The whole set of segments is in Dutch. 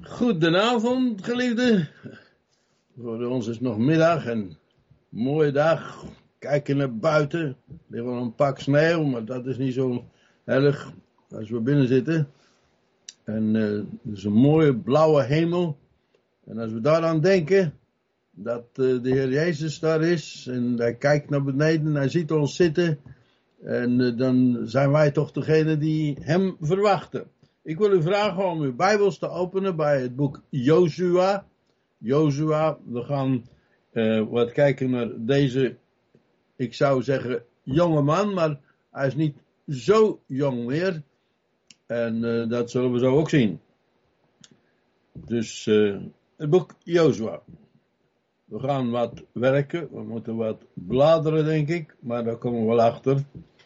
Goedenavond, geliefden. Voor ons is het nog middag en mooie dag. Kijken naar buiten. Er ligt wel een pak sneeuw, maar dat is niet zo erg als we binnen zitten. En het is een mooie blauwe hemel. En als we daaraan denken dat de Heer Jezus daar is en hij kijkt naar beneden en hij ziet ons zitten. En dan zijn wij toch degene die hem verwachten. Ik wil u vragen om uw Bijbels te openen bij het boek Jozua. Jozua, we gaan wat kijken naar deze, ik zou zeggen, jonge man, maar hij is niet zo jong meer. En dat zullen we zo ook zien. Dus het boek Jozua. We gaan wat werken, we moeten wat bladeren, denk ik, maar daar komen we wel achter.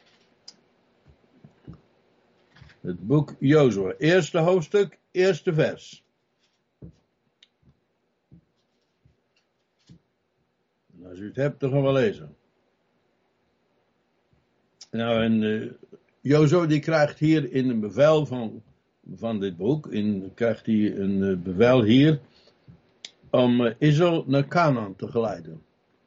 Het boek Jozua, eerste hoofdstuk, eerste vers. En als u het hebt, dan gaan we lezen. Nou, en Jozua die krijgt hier in een bevel van dit boek, krijgt hij een bevel hier, om Israël naar Canaan te geleiden.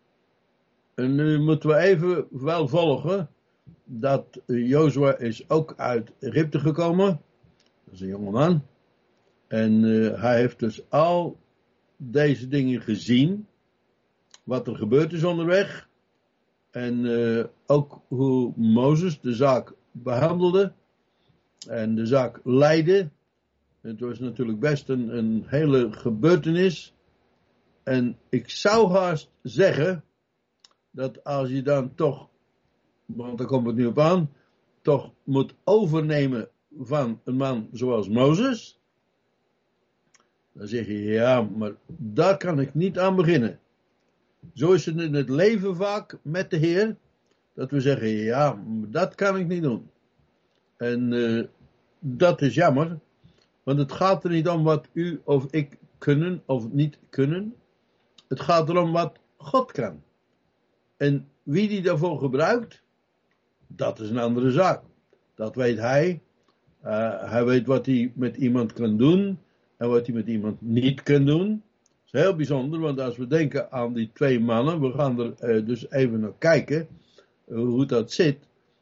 En nu moeten we even wel volgen dat Jozua is ook uit Egypte gekomen. Dat is een jongeman. En hij heeft dus al deze dingen gezien. Wat er gebeurd is onderweg. En ook hoe Mozes de zaak behandelde. En de zaak leidde. Het was natuurlijk best een hele gebeurtenis. En ik zou haast zeggen dat als je dan toch, want daar komt het nu op aan, toch moet overnemen van een man zoals Mozes. Dan zeg je, ja, maar daar kan ik niet aan beginnen. Zo is het in het leven vaak met de Heer, dat we zeggen, ja, dat kan ik niet doen. En dat is jammer, want het gaat er niet om wat u of ik kunnen of niet kunnen. Het gaat erom wat God kan. En wie die daarvoor gebruikt, dat is een andere zaak. Dat weet hij. Hij weet wat hij met iemand kan doen en wat hij met iemand niet kan doen. Dat is heel bijzonder, want als we denken aan die twee mannen, we gaan er dus even naar kijken hoe dat zit.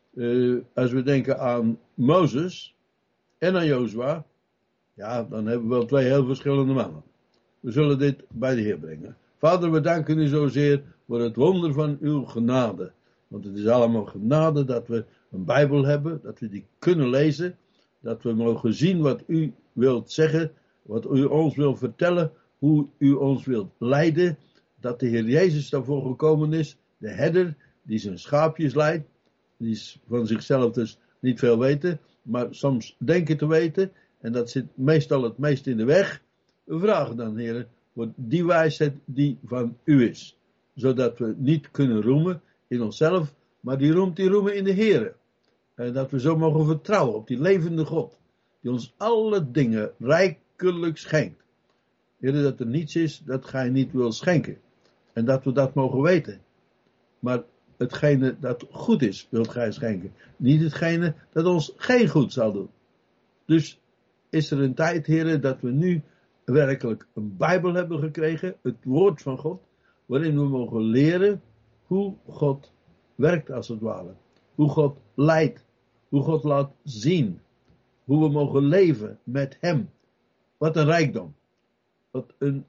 Als we denken aan Mozes en aan Jozua, ja, dan hebben we wel twee heel verschillende mannen. We zullen dit bij de Heer brengen. Vader, we danken u zozeer voor het wonder van uw genade. Want het is allemaal genade dat we een Bijbel hebben, dat we die kunnen lezen, dat we mogen zien wat u wilt zeggen, wat u ons wilt vertellen, hoe u ons wilt leiden, dat de Heer Jezus daarvoor gekomen is, de herder die zijn schaapjes leidt, die van zichzelf dus niet veel weten, maar soms denken te weten, en dat zit meestal het meest in de weg. We vragen dan, Heer, voor die wijsheid die van u is, zodat we niet kunnen roemen in onszelf, maar die roemen in de Heer. En dat we zo mogen vertrouwen op die levende God, die ons alle dingen rijkelijk schenkt. Heer, dat er niets is dat gij niet wilt schenken. En dat we dat mogen weten. Maar hetgene dat goed is, wilt gij schenken. Niet hetgene dat ons geen goed zal doen. Dus is er een tijd, Heer, dat we nu werkelijk een Bijbel hebben gekregen, het woord van God, waarin we mogen leren hoe God werkt als het ware. Hoe God leidt, hoe God laat zien, hoe we mogen leven met hem. Wat een rijkdom. Wat een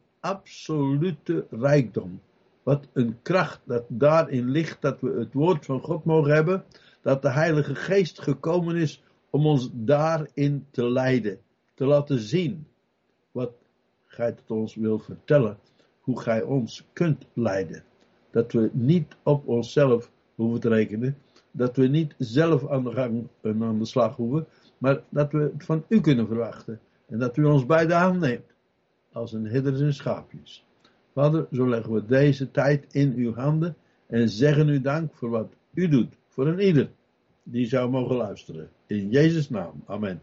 absolute rijkdom. Wat een kracht dat daarin ligt, dat we het woord van God mogen hebben, dat de Heilige Geest gekomen is om ons daarin te leiden, te laten zien wat gij tot ons wil vertellen, hoe gij ons kunt leiden. Dat we niet op onszelf hoeven te rekenen, dat we niet zelf aan de gang en aan de slag hoeven, maar dat we het van u kunnen verwachten. En dat u ons bij de hand neemt, als een herder zijn schaapjes. Vader, zo leggen we deze tijd in uw handen en zeggen u dank voor wat u doet, voor een ieder die zou mogen luisteren. In Jezus' naam, amen.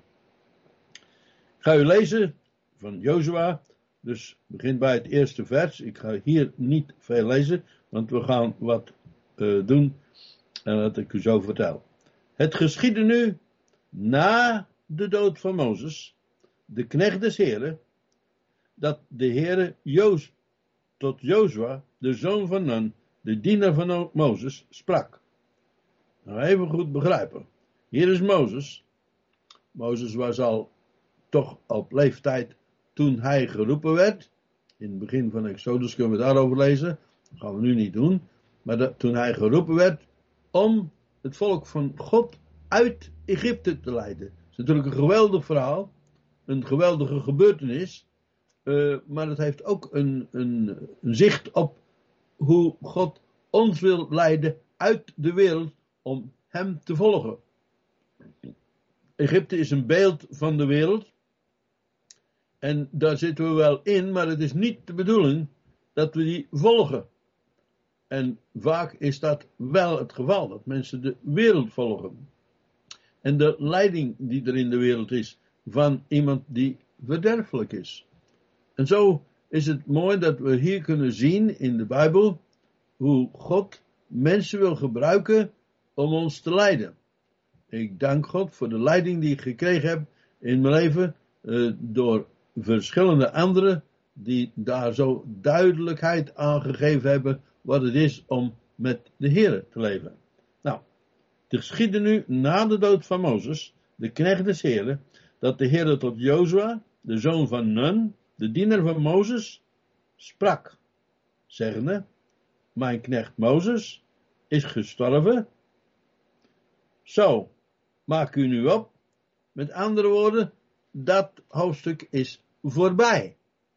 Ik ga u lezen van Jozua, dus begin bij het eerste vers. Ik ga hier niet veel lezen, want we gaan wat doen en dat ik u zo vertel. Het geschiedde nu, na de dood van Mozes, de knecht des Heren, dat de Heere tot Jozua, de zoon van Nun, de dienaar van Mozes, sprak. Nou, even goed begrijpen. Hier is Mozes. Mozes was al toch op leeftijd toen hij geroepen werd. In het begin van Exodus kunnen we daarover lezen. Dat gaan we nu niet doen. Maar toen hij geroepen werd om het volk van God uit Egypte te leiden. Dat is natuurlijk een geweldig verhaal. Een geweldige gebeurtenis. Maar het heeft ook een zicht op hoe God ons wil leiden uit de wereld om hem te volgen. Egypte is een beeld van de wereld. En daar zitten we wel in, maar het is niet de bedoeling dat we die volgen. En vaak is dat wel het geval, dat mensen de wereld volgen. En de leiding die er in de wereld is van iemand die verderfelijk is. En zo is het mooi dat we hier kunnen zien in de Bijbel hoe God mensen wil gebruiken om ons te leiden. Ik dank God voor de leiding die ik gekregen heb in mijn leven door verschillende anderen die daar zo duidelijkheid aan gegeven hebben wat het is om met de Heer te leven. Nou, er geschiedde nu na de dood van Mozes, de knecht des Heeren, dat de Heer tot Jozua, de zoon van Nun, de dienaar van Mozes, sprak, zeggende, mijn knecht Mozes is gestorven. Zo, maak u nu op. Met andere woorden, dat hoofdstuk is voorbij.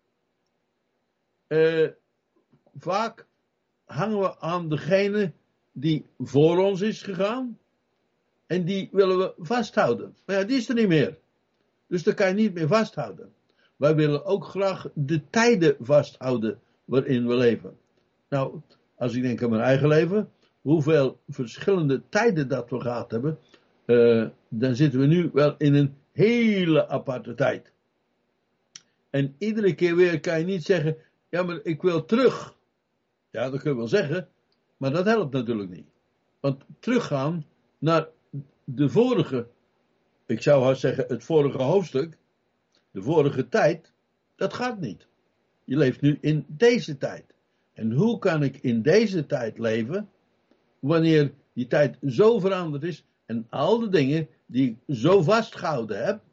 Vaak hangen we aan degene die voor ons is gegaan. En die willen we vasthouden. Maar ja, die is er niet meer. Dus daar kan je niet meer vasthouden. Wij willen ook graag de tijden vasthouden waarin we leven. Nou, als ik denk aan mijn eigen leven, hoeveel verschillende tijden dat we gehad hebben, dan zitten we nu wel in een hele aparte tijd. En iedere keer weer kan je niet zeggen, ja, maar ik wil terug. Ja, dat kun je wel zeggen, maar dat helpt natuurlijk niet. Want teruggaan naar de vorige, ik zou haast zeggen het vorige hoofdstuk, de vorige tijd, dat gaat niet. Je leeft nu in deze tijd. En hoe kan ik in deze tijd leven, wanneer die tijd zo veranderd is en al de dingen die ik zo vastgehouden heb,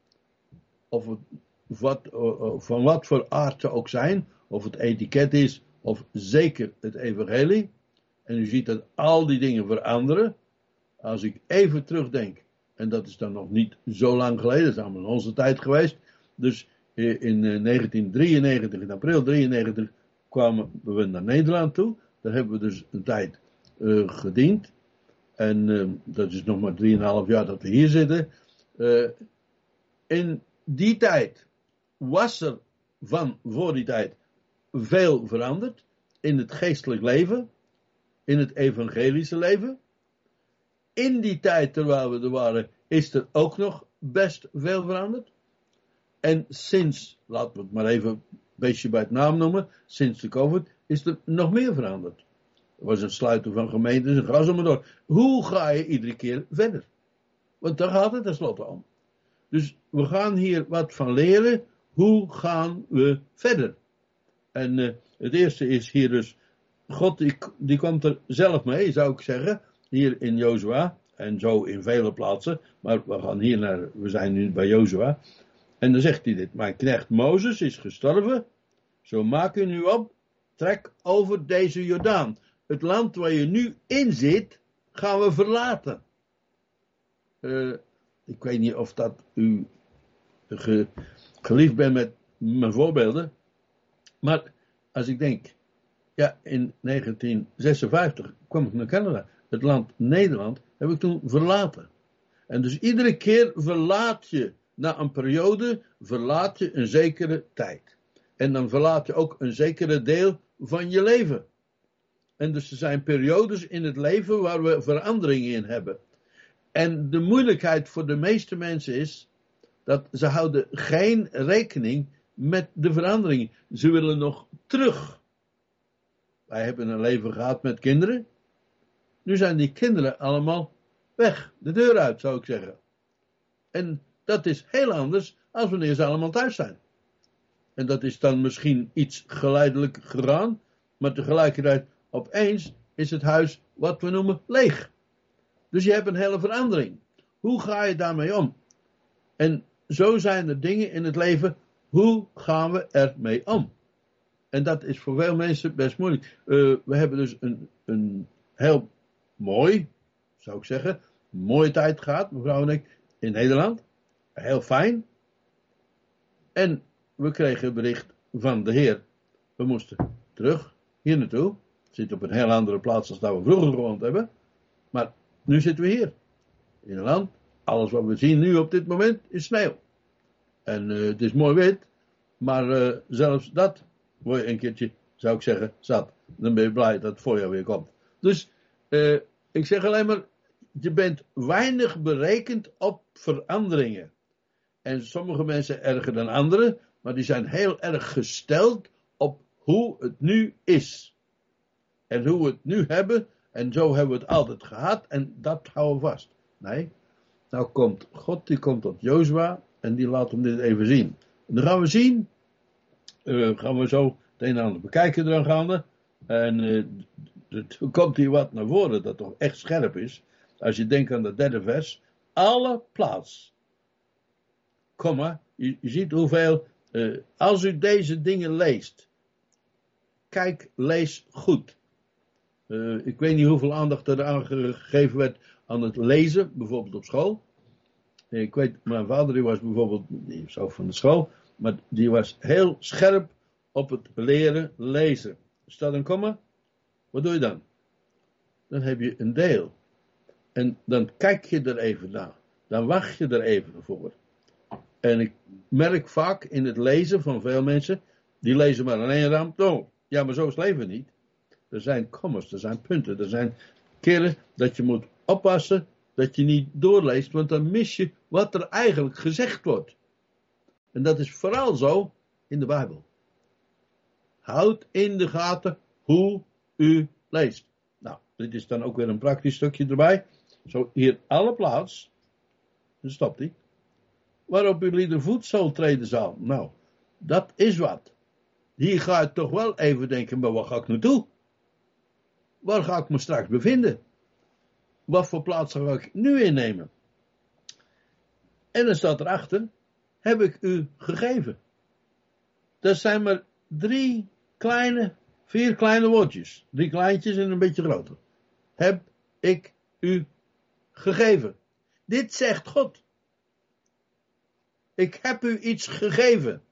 van wat voor aard ze ook zijn, of het etiket is, of zeker het evangelie, en u ziet dat al die dingen veranderen. Als ik even terugdenk, en dat is dan nog niet zo lang geleden, dat is allemaal in onze tijd geweest, dus in 1993, in april 93, kwamen we naar Nederland toe. Daar hebben we dus een tijd gediend. En dat is nog maar 3,5 jaar dat we hier zitten. In die tijd was er van voor die tijd veel veranderd. In het geestelijk leven. In het evangelische leven. In die tijd terwijl we er waren is er ook nog best veel veranderd. En sinds, laten we het maar even een beetje bij het naam noemen, sinds de COVID is er nog meer veranderd. Er was een sluiten van gemeentes en ga zo maar door. Hoe ga je iedere keer verder? Want daar gaat het tenslotte om. Dus we gaan hier wat van leren. Hoe gaan we verder? En het eerste is hier dus, God die komt er zelf mee, zou ik zeggen, hier in Jozua. En zo in vele plaatsen. Maar we zijn nu bij Jozua. En dan zegt hij dit. Mijn knecht Mozes is gestorven. Zo maak u nu op. Trek over deze Jordaan. Het land waar je nu in zit, gaan we verlaten. Ik weet niet of dat u geliefd bent met mijn voorbeelden. Maar als ik denk, ja, in 1956 kwam ik naar Canada. Het land Nederland heb ik toen verlaten. En dus iedere keer verlaat je, na een periode, verlaat je een zekere tijd. En dan verlaat je ook een zekere deel van je leven. En dus er zijn periodes in het leven waar we veranderingen in hebben. En de moeilijkheid voor de meeste mensen is dat ze houden geen rekening met de veranderingen. Ze willen nog terug. Wij hebben een leven gehad met kinderen. Nu zijn die kinderen allemaal weg. De deur uit, zou ik zeggen. En dat is heel anders als wanneer ze allemaal thuis zijn. En dat is dan misschien iets geleidelijk gegaan. Maar tegelijkertijd opeens is het huis wat we noemen leeg. Dus je hebt een hele verandering. Hoe ga je daarmee om? En zo zijn er dingen in het leven. Hoe gaan we ermee om? En dat is voor veel mensen best moeilijk. We hebben dus een heel mooi, zou ik zeggen, mooie tijd gehad, mevrouw en ik, in Nederland. Heel fijn. En we kregen een bericht van de Heer. We moesten terug hier naartoe. We zitten op een heel andere plaats dan dat we vroeger gewoond hebben. Maar nu zitten we hier. In een land. Alles wat we zien nu op dit moment is sneeuw. En het is mooi wit. Maar zelfs dat word je een keertje, zou ik zeggen, zat. Dan ben je blij dat het voorjaar weer komt. Dus ik zeg alleen maar, je bent weinig berekend op veranderingen. En sommige mensen erger dan anderen, maar die zijn heel erg gesteld op hoe het nu is. En hoe we het nu hebben, en zo hebben we het altijd gehad, en dat houden we vast. Nee, nou komt God, die komt tot Jozua, en die laat hem dit even zien. En dan gaan we zien, gaan we zo het een en ander bekijken eraan gaande. En er komt hier wat naar voren dat toch echt scherp is. Als je denkt aan de 3e vers. Alle plaats. Komma, je ziet hoeveel. Als u deze dingen leest. Kijk, lees goed. Ik weet niet hoeveel aandacht er aan gegeven werd aan het lezen. Bijvoorbeeld op school. Ik weet, mijn vader die was bijvoorbeeld. Die was ook van de school. Maar die was heel scherp op het leren lezen. Staat een komma? Wat doe je dan? Dan heb je een deel. En dan kijk je er even naar. Dan wacht je er even voor. En ik merk vaak in het lezen van veel mensen. Die lezen maar aan één rand. Oh, ja, maar zo is het leven niet. Er zijn kommas, er zijn punten. Er zijn keren dat je moet oppassen. Dat je niet doorleest. Want dan mis je wat er eigenlijk gezegd wordt. En dat is vooral zo in de Bijbel. Houd in de gaten hoe u leest. Nou, dit is dan ook weer een praktisch stukje erbij. Zo hier alle plaats. Dan stopt hij. Waarop u ieder voet zal treden zal. Nou, dat is wat. Hier ga ik toch wel even denken, maar waar ga ik naartoe? Waar ga ik me straks bevinden? Wat voor plaats ga ik nu innemen? En dan staat erachter, heb ik u gegeven. Dat zijn maar 4 kleine woordjes. 3 kleintjes en een beetje groter. Heb ik u gegeven. Dit zegt God. Ik heb u iets gegeven.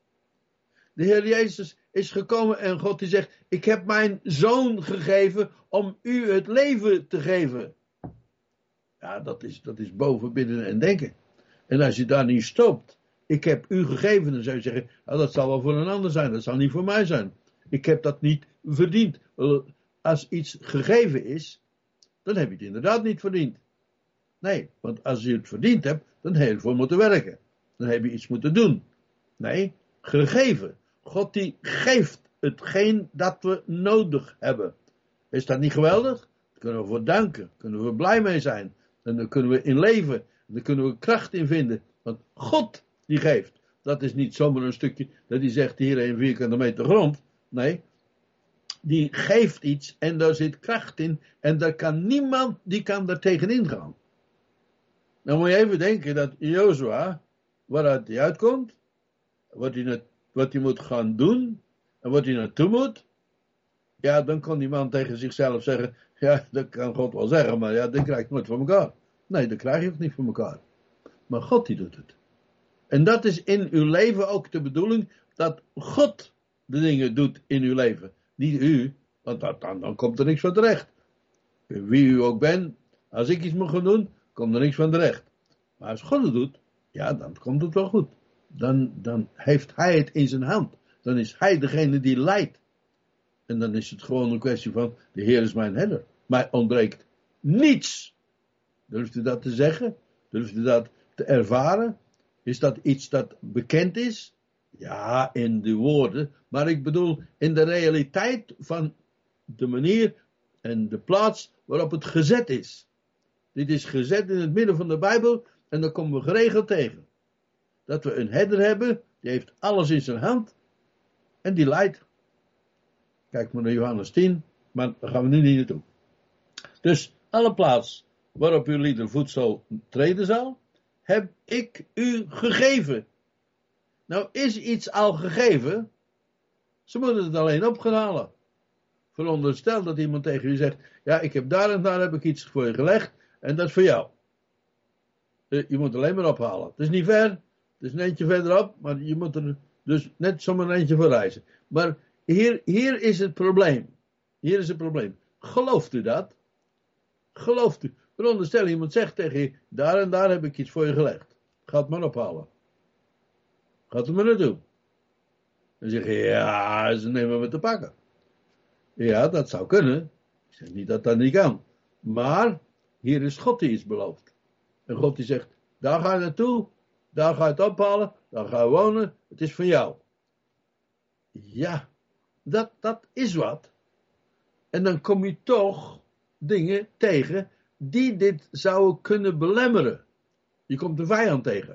De Heer Jezus is gekomen en God die zegt, ik heb mijn zoon gegeven om u het leven te geven. Ja, dat is boven bidden en denken. En als je daar niet stopt, ik heb u gegeven, dan zou je zeggen, nou, dat zal wel voor een ander zijn, dat zal niet voor mij zijn. Ik heb dat niet verdiend. Als iets gegeven is, dan heb je het inderdaad niet verdiend. Nee, want als je het verdiend hebt, dan heb je ervoor moeten werken. Dan heb je iets moeten doen. Nee, gegeven. God die geeft hetgeen dat we nodig hebben. Is dat niet geweldig? Daar kunnen we voor danken. Daar kunnen we blij mee zijn. En daar kunnen we in leven. Daar kunnen we kracht in vinden. Want God die geeft. Dat is niet zomaar een stukje dat hij zegt hier 1 vierkante meter grond. Nee. Die geeft iets en daar zit kracht in. En daar kan niemand die kan daar tegenin gaan. Nou moet je even denken dat Jozua, waaruit hij uitkomt. Wat hij moet gaan doen. En wat hij naartoe moet. Ja, dan kan die man tegen zichzelf zeggen. Ja, dat kan God wel zeggen. Maar ja, dat krijg ik nooit voor elkaar. Nee, dat krijg je ook niet voor elkaar. Maar God die doet het. En dat is in uw leven ook de bedoeling. Dat God de dingen doet in uw leven. Niet u. Want dan komt er niks van terecht. Wie u ook bent. Als ik iets moet gaan doen. Komt er niks van terecht. Maar als God het doet. Ja, dan komt het wel goed. Dan heeft hij het in zijn hand. Dan is hij degene die leidt. En dan is het gewoon een kwestie van, de Heer is mijn herder. Mij ontbreekt niets. Durft u dat te zeggen? Durft u dat te ervaren? Is dat iets dat bekend is? Ja, in de woorden. Maar ik bedoel, in de realiteit van de manier en de plaats waarop het gezet is. Dit is gezet in het midden van de Bijbel en daar komen we geregeld tegen. Dat we een herder hebben Die heeft alles in zijn hand. En die leidt. Kijk maar naar Johannes 10. Maar daar gaan we nu niet naartoe. Dus alle plaats waarop uw lieder voedsel treden zal, heb ik u gegeven. Nou, is iets al gegeven? Ze moeten het alleen op gaan halen. Veronderstel dat iemand tegen u zegt, ja, ik heb daar en daar heb ik iets voor je gelegd, en dat is voor jou. Je moet alleen maar ophalen. Het is niet ver, het is een eentje verderop, maar je moet er dus net zomaar een eentje voor reizen. Maar hier is het probleem. Hier is het probleem. Gelooft u dat? Gelooft u? Veronderstel iemand zegt tegen je, daar en daar heb ik iets voor je gelegd. Ga het maar ophalen. Gaat er maar naartoe. Dan zeg je, ja, ze nemen me te pakken. Ja, dat zou kunnen. Ik zeg niet dat dat niet kan. Maar, hier is God die iets belooft. En God die zegt, daar ga je naartoe, daar ga je het ophalen, daar ga je wonen, het is van jou. Ja, dat is wat. En dan kom je toch dingen tegen die dit zouden kunnen belemmeren. Je komt de vijand tegen.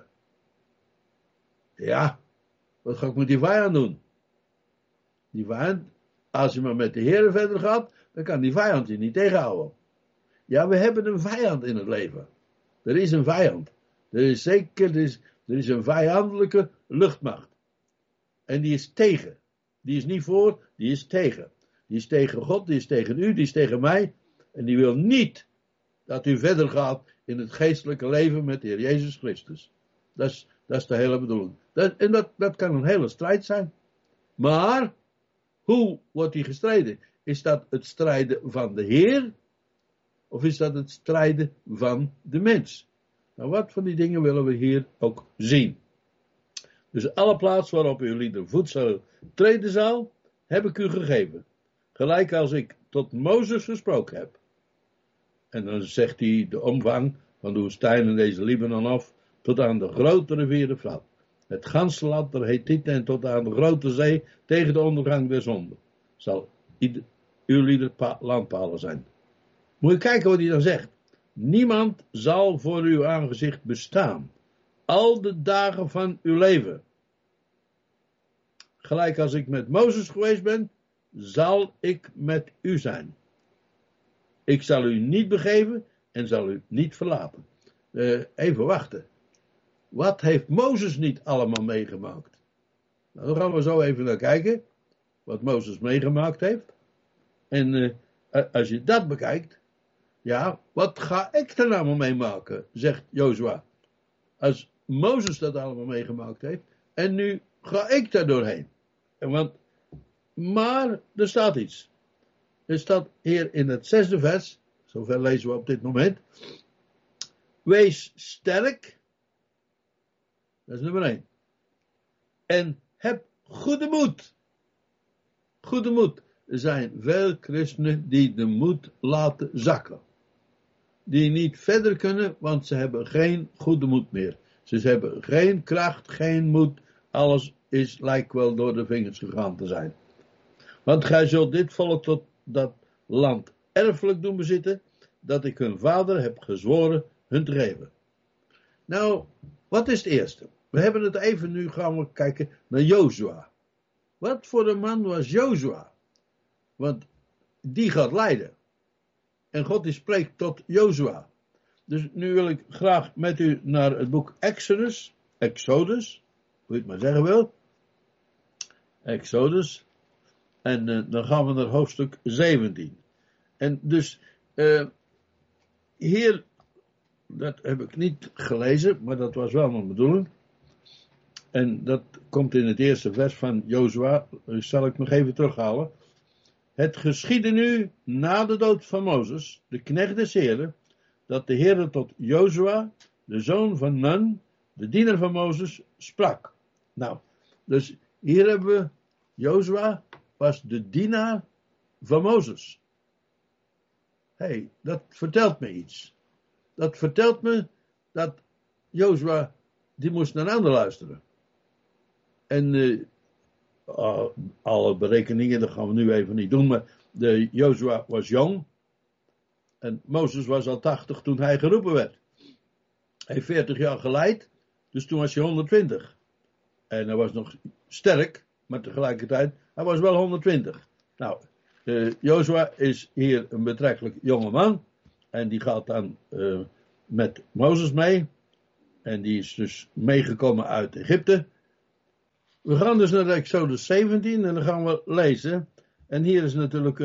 Ja, wat ga ik met die vijand doen? Die vijand, als je maar met de Heer verder gaat, dan kan die vijand je niet tegenhouden. Ja, we hebben een vijand in het leven. Er is een vijand. Er is een vijandelijke luchtmacht. En die is tegen. Die is niet voor, die is tegen. Die is tegen God, die is tegen u, die is tegen mij. En die wil niet dat u verder gaat in het geestelijke leven met de Heer Jezus Christus. Dat is de hele bedoeling. Dat kan een hele strijd zijn. Maar, hoe wordt die gestreden? Is dat het strijden van de Heer? Of is dat het strijden van de mens? Nou, wat van die dingen willen we hier ook zien. Dus alle plaats waarop uw lieder voedsel treden zal, heb ik u gegeven. Gelijk als ik tot Mozes gesproken heb. En dan zegt hij de omvang van de woestijn en deze Libanon af, tot aan de grote rivier de Frat. Het ganse land der Hethieten en tot aan de grote zee, tegen de ondergang der zonde. Zal uw lieder landpalen zijn. Moet je kijken wat hij dan zegt. Niemand zal voor uw aangezicht bestaan. Al de dagen van uw leven. Gelijk als ik met Mozes geweest ben, zal ik met u zijn. Ik zal u niet begeven en zal u niet verlaten. Even wachten. Wat heeft Mozes niet allemaal meegemaakt? Nou, dan gaan we zo even naar kijken. Wat Mozes meegemaakt heeft. En als je dat bekijkt. Ja, wat ga ik er nou meemaken? Zegt Jozua. Als Mozes dat allemaal meegemaakt heeft. En nu ga ik daar doorheen. Maar er staat iets. Er staat hier in het 6e vers. Zover lezen we op dit moment. Wees sterk. Dat is nummer 1. En heb goede moed. Goede moed. Er zijn veel christenen die de moed laten zakken. Die niet verder kunnen, want ze hebben geen goede moed meer. Ze hebben geen kracht, geen moed. Alles lijkt wel door de vingers gegaan te zijn. Want gij zult dit volk tot dat land erfelijk doen bezitten, dat ik hun vader heb gezworen hun te geven. Nou, wat is het eerste? We hebben het even, nu gaan we kijken naar Jozua. Wat voor een man was Jozua? Want die gaat leiden. En God die spreekt tot Jozua. Dus nu wil ik graag met u naar het boek Exodus, hoe je het maar zeggen wil. Exodus. En dan gaan we naar hoofdstuk 17. En dus, hier, dat heb ik niet gelezen, maar dat was wel mijn bedoeling. En dat komt in het eerste vers van Jozua, zal ik nog even terughalen. Het geschiedde nu na de dood van Mozes, de knecht des Heren, dat de Heere tot Jozua, de zoon van Nun, de diener van Mozes, sprak. Nou, dus hier hebben we, Jozua was de dienaar van Mozes. Dat vertelt me iets. Dat vertelt me dat Jozua, die moest naar een ander luisteren. En alle berekeningen, dat gaan we nu even niet doen, maar Jozua was jong. En Mozes was al 80 toen hij geroepen werd. Hij heeft 40 jaar geleid, dus toen was hij 120. En hij was nog sterk, maar tegelijkertijd, hij was wel 120. Nou, Jozua is hier een betrekkelijk jonge man. En die gaat dan met Mozes mee. En die is dus meegekomen uit Egypte. We gaan dus naar Exodus 17 en dan gaan we lezen. En hier is natuurlijk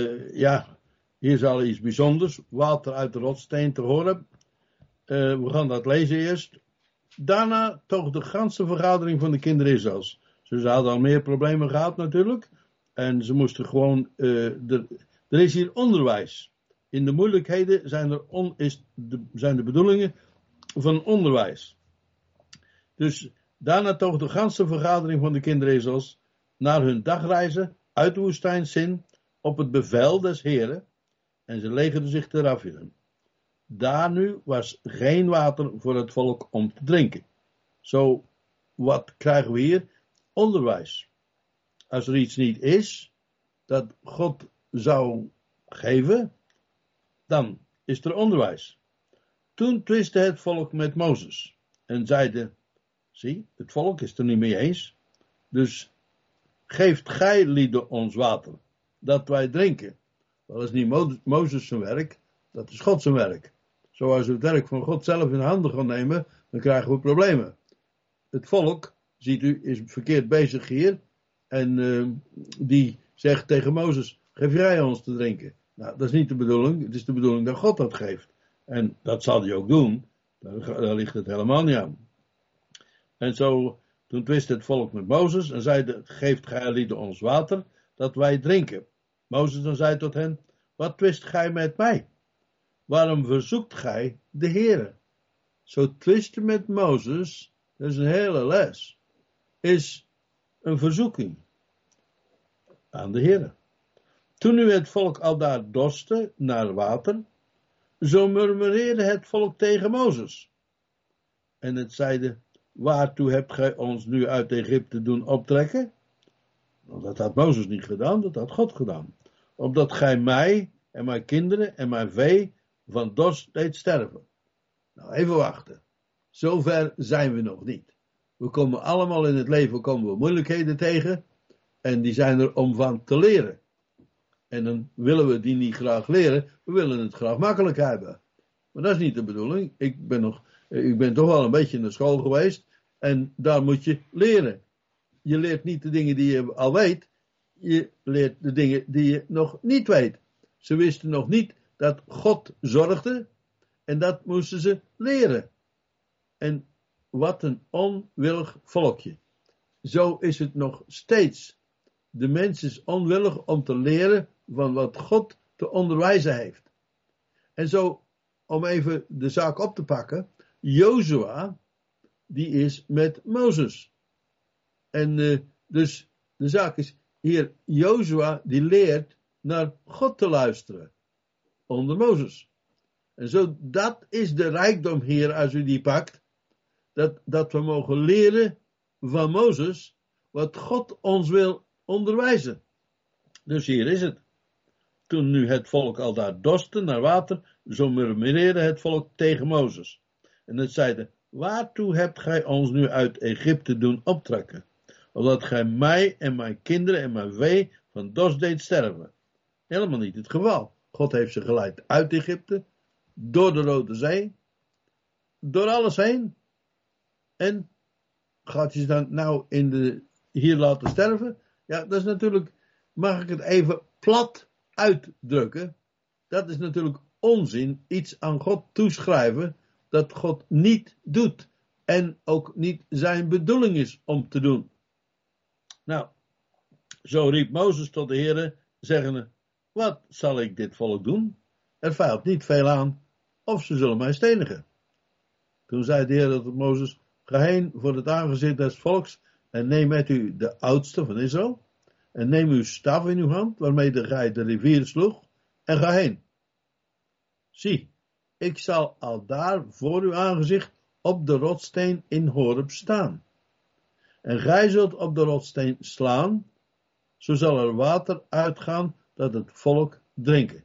hier is al iets bijzonders. Water uit de rotssteen te horen. We gaan dat lezen eerst. Daarna toog de ganse vergadering van de kinderen Israëls. Ze hadden al meer problemen gehad natuurlijk. En ze moesten gewoon... er is hier onderwijs. In de moeilijkheden zijn de bedoelingen van onderwijs. Dus daarna toog de ganse vergadering van de kinderen Israëls naar hun dagreizen uit de woestijn Sin op het bevel des Heren. En ze legerden zich te Rafidim. Daar nu was geen water voor het volk om te drinken. Zo, wat krijgen we hier? Onderwijs. Als er iets niet is, dat God zou geven, dan is er onderwijs. Toen twistte het volk met Mozes en zeide, zie, het volk is het er niet mee eens. Dus geeft gij lieden ons water, dat wij drinken. Dat is niet Mozes zijn werk, dat is God zijn werk. Zoals we het werk van God zelf in handen gaan nemen, dan krijgen we problemen. Het volk, ziet u, is verkeerd bezig hier. En die zegt tegen Mozes, geef jij ons te drinken. Nou, dat is niet de bedoeling. Het is de bedoeling dat God dat geeft. En dat zal hij ook doen. Daar ligt het helemaal niet aan. En zo, toen twist het volk met Mozes en zei, geeft gij lieden ons water, dat wij drinken. Mozes dan zei tot hen, wat twist gij met mij? Waarom verzoekt gij de Heere? Zo twisten met Mozes, dat is een hele les, is een verzoeking aan de Heere. Toen nu het volk aldaar dorstte naar water, zo murmureerde het volk tegen Mozes. En het zeide, waartoe hebt gij ons nu uit Egypte doen optrekken? Nou, dat had Mozes niet gedaan, dat had God gedaan. Opdat gij mij en mijn kinderen en mijn vee van dorst deed sterven. Nou, even wachten. Zover zijn we nog niet. We komen allemaal in het leven moeilijkheden tegen. En die zijn er om van te leren. En dan willen we die niet graag leren. We willen het graag makkelijk hebben. Maar dat is niet de bedoeling. Ik ben toch wel een beetje naar school geweest. En daar moet je leren. Je leert niet de dingen die je al weet. Je leert de dingen die je nog niet weet. Ze wisten nog niet dat God zorgde. En dat moesten ze leren. En wat een onwillig volkje. Zo is het nog steeds. De mens is onwillig om te leren van wat God te onderwijzen heeft. En zo, om even de zaak op te pakken. Jozua, die is met Mozes. En dus de zaak is hier, Jozua die leert naar God te luisteren. Onder Mozes. En zo, dat is de rijkdom hier, als u die pakt. Dat we mogen leren van Mozes, wat God ons wil onderwijzen. Dus hier is het. Toen nu het volk al daar dorstte naar water, zo murmureerde het volk tegen Mozes. En het zeide, waartoe hebt gij ons nu uit Egypte doen optrekken? Omdat gij mij en mijn kinderen en mijn vee van dorst deed sterven. Helemaal niet het geval. God heeft ze geleid uit Egypte, door de Rode Zee, door alles heen. En gaat hij ze dan nou hier laten sterven? Ja, dat is natuurlijk, mag ik het even plat uitdrukken. Dat is natuurlijk onzin, iets aan God toeschrijven dat God niet doet. En ook niet zijn bedoeling is om te doen. Nou, zo riep Mozes tot de Heere, zeggende, wat zal ik dit volk doen? Er valt niet veel aan, of ze zullen mij stenigen. Toen zei de Heer tot Mozes, ga heen voor het aangezicht des volks en neem met u de oudste van Israël en neem uw staf in uw hand waarmee gij de rivier sloeg en ga heen. Zie, ik zal aldaar voor uw aangezicht op de rotssteen in Horeb staan. En gij zult op de rotssteen slaan, zo zal er water uitgaan dat het volk drinken.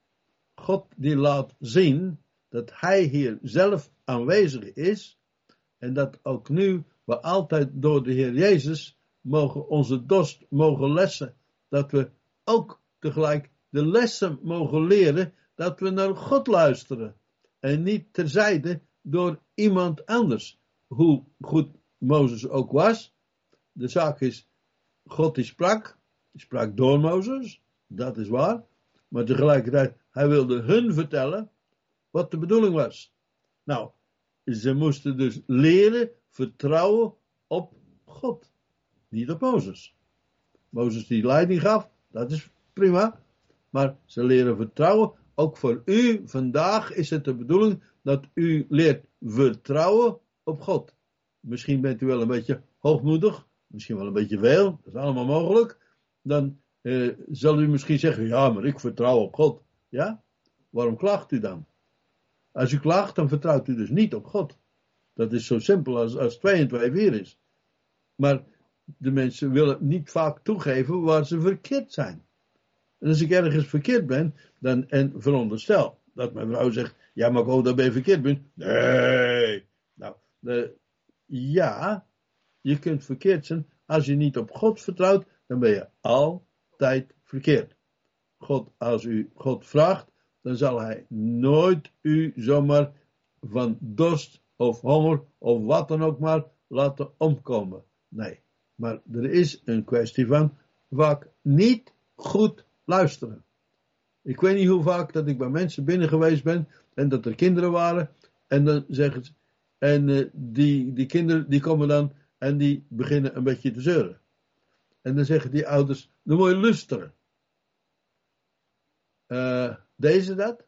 God die laat zien dat hij hier zelf aanwezig is En dat ook nu we altijd door de Heer Jezus onze dorst mogen lessen. Dat we ook tegelijk de lessen mogen leren dat we naar God luisteren. En niet terzijde door iemand anders. Hoe goed Mozes ook was. De zaak is, God die sprak door Mozes. Dat is waar. Maar tegelijkertijd, hij wilde hun vertellen wat de bedoeling was. Nou, ze moesten dus leren vertrouwen op God. Niet op Mozes. Mozes die leiding gaf, dat is prima. Maar ze leren vertrouwen. Ook voor u vandaag is het de bedoeling dat u leert vertrouwen op God. Misschien bent u wel een beetje hoogmoedig. Misschien wel een beetje veel. Dat is allemaal mogelijk. Dan zal u misschien zeggen, ja, maar ik vertrouw op God. Ja? Waarom klaagt u dan? Als u klaagt, dan vertrouwt u dus niet op God. Dat is zo simpel als 2 en 2 4 is. Maar de mensen willen niet vaak toegeven waar ze verkeerd zijn. En als ik ergens verkeerd ben, en veronderstel dat mijn vrouw zegt, ja, maar ik hoop dat ben je verkeerd bent. Nee. Nou, ja, je kunt verkeerd zijn. Als je niet op God vertrouwt, dan ben je altijd verkeerd. Als u God vraagt, dan zal hij nooit u zomaar van dorst of honger of wat dan ook maar laten omkomen. Nee, maar er is een kwestie van vaak niet goed luisteren. Ik weet niet hoe vaak dat ik bij mensen binnen geweest ben en dat er kinderen waren en dan zeggen ze, en die kinderen die komen dan en die beginnen een beetje te zeuren. En dan zeggen die ouders, dan moet je luisteren. Deze dat?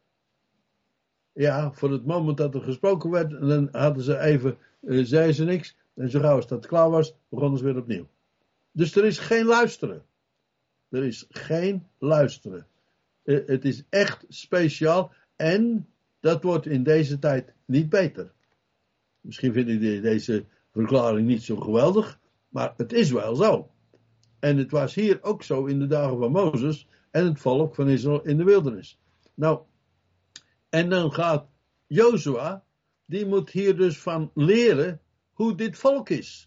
Ja, voor het moment dat er gesproken werd, en dan hadden ze even, zei ze niks. En zo gauw als dat klaar was, begonnen ze weer opnieuw. Dus er is geen luisteren. Er is geen luisteren. Het is echt speciaal en dat wordt in deze tijd niet beter. Misschien vinden jullie deze verklaring niet zo geweldig, maar het is wel zo. En het was hier ook zo in de dagen van Mozes en het volk van Israël in de wildernis. Nou, en dan gaat Jozua, die moet hier dus van leren hoe dit volk is.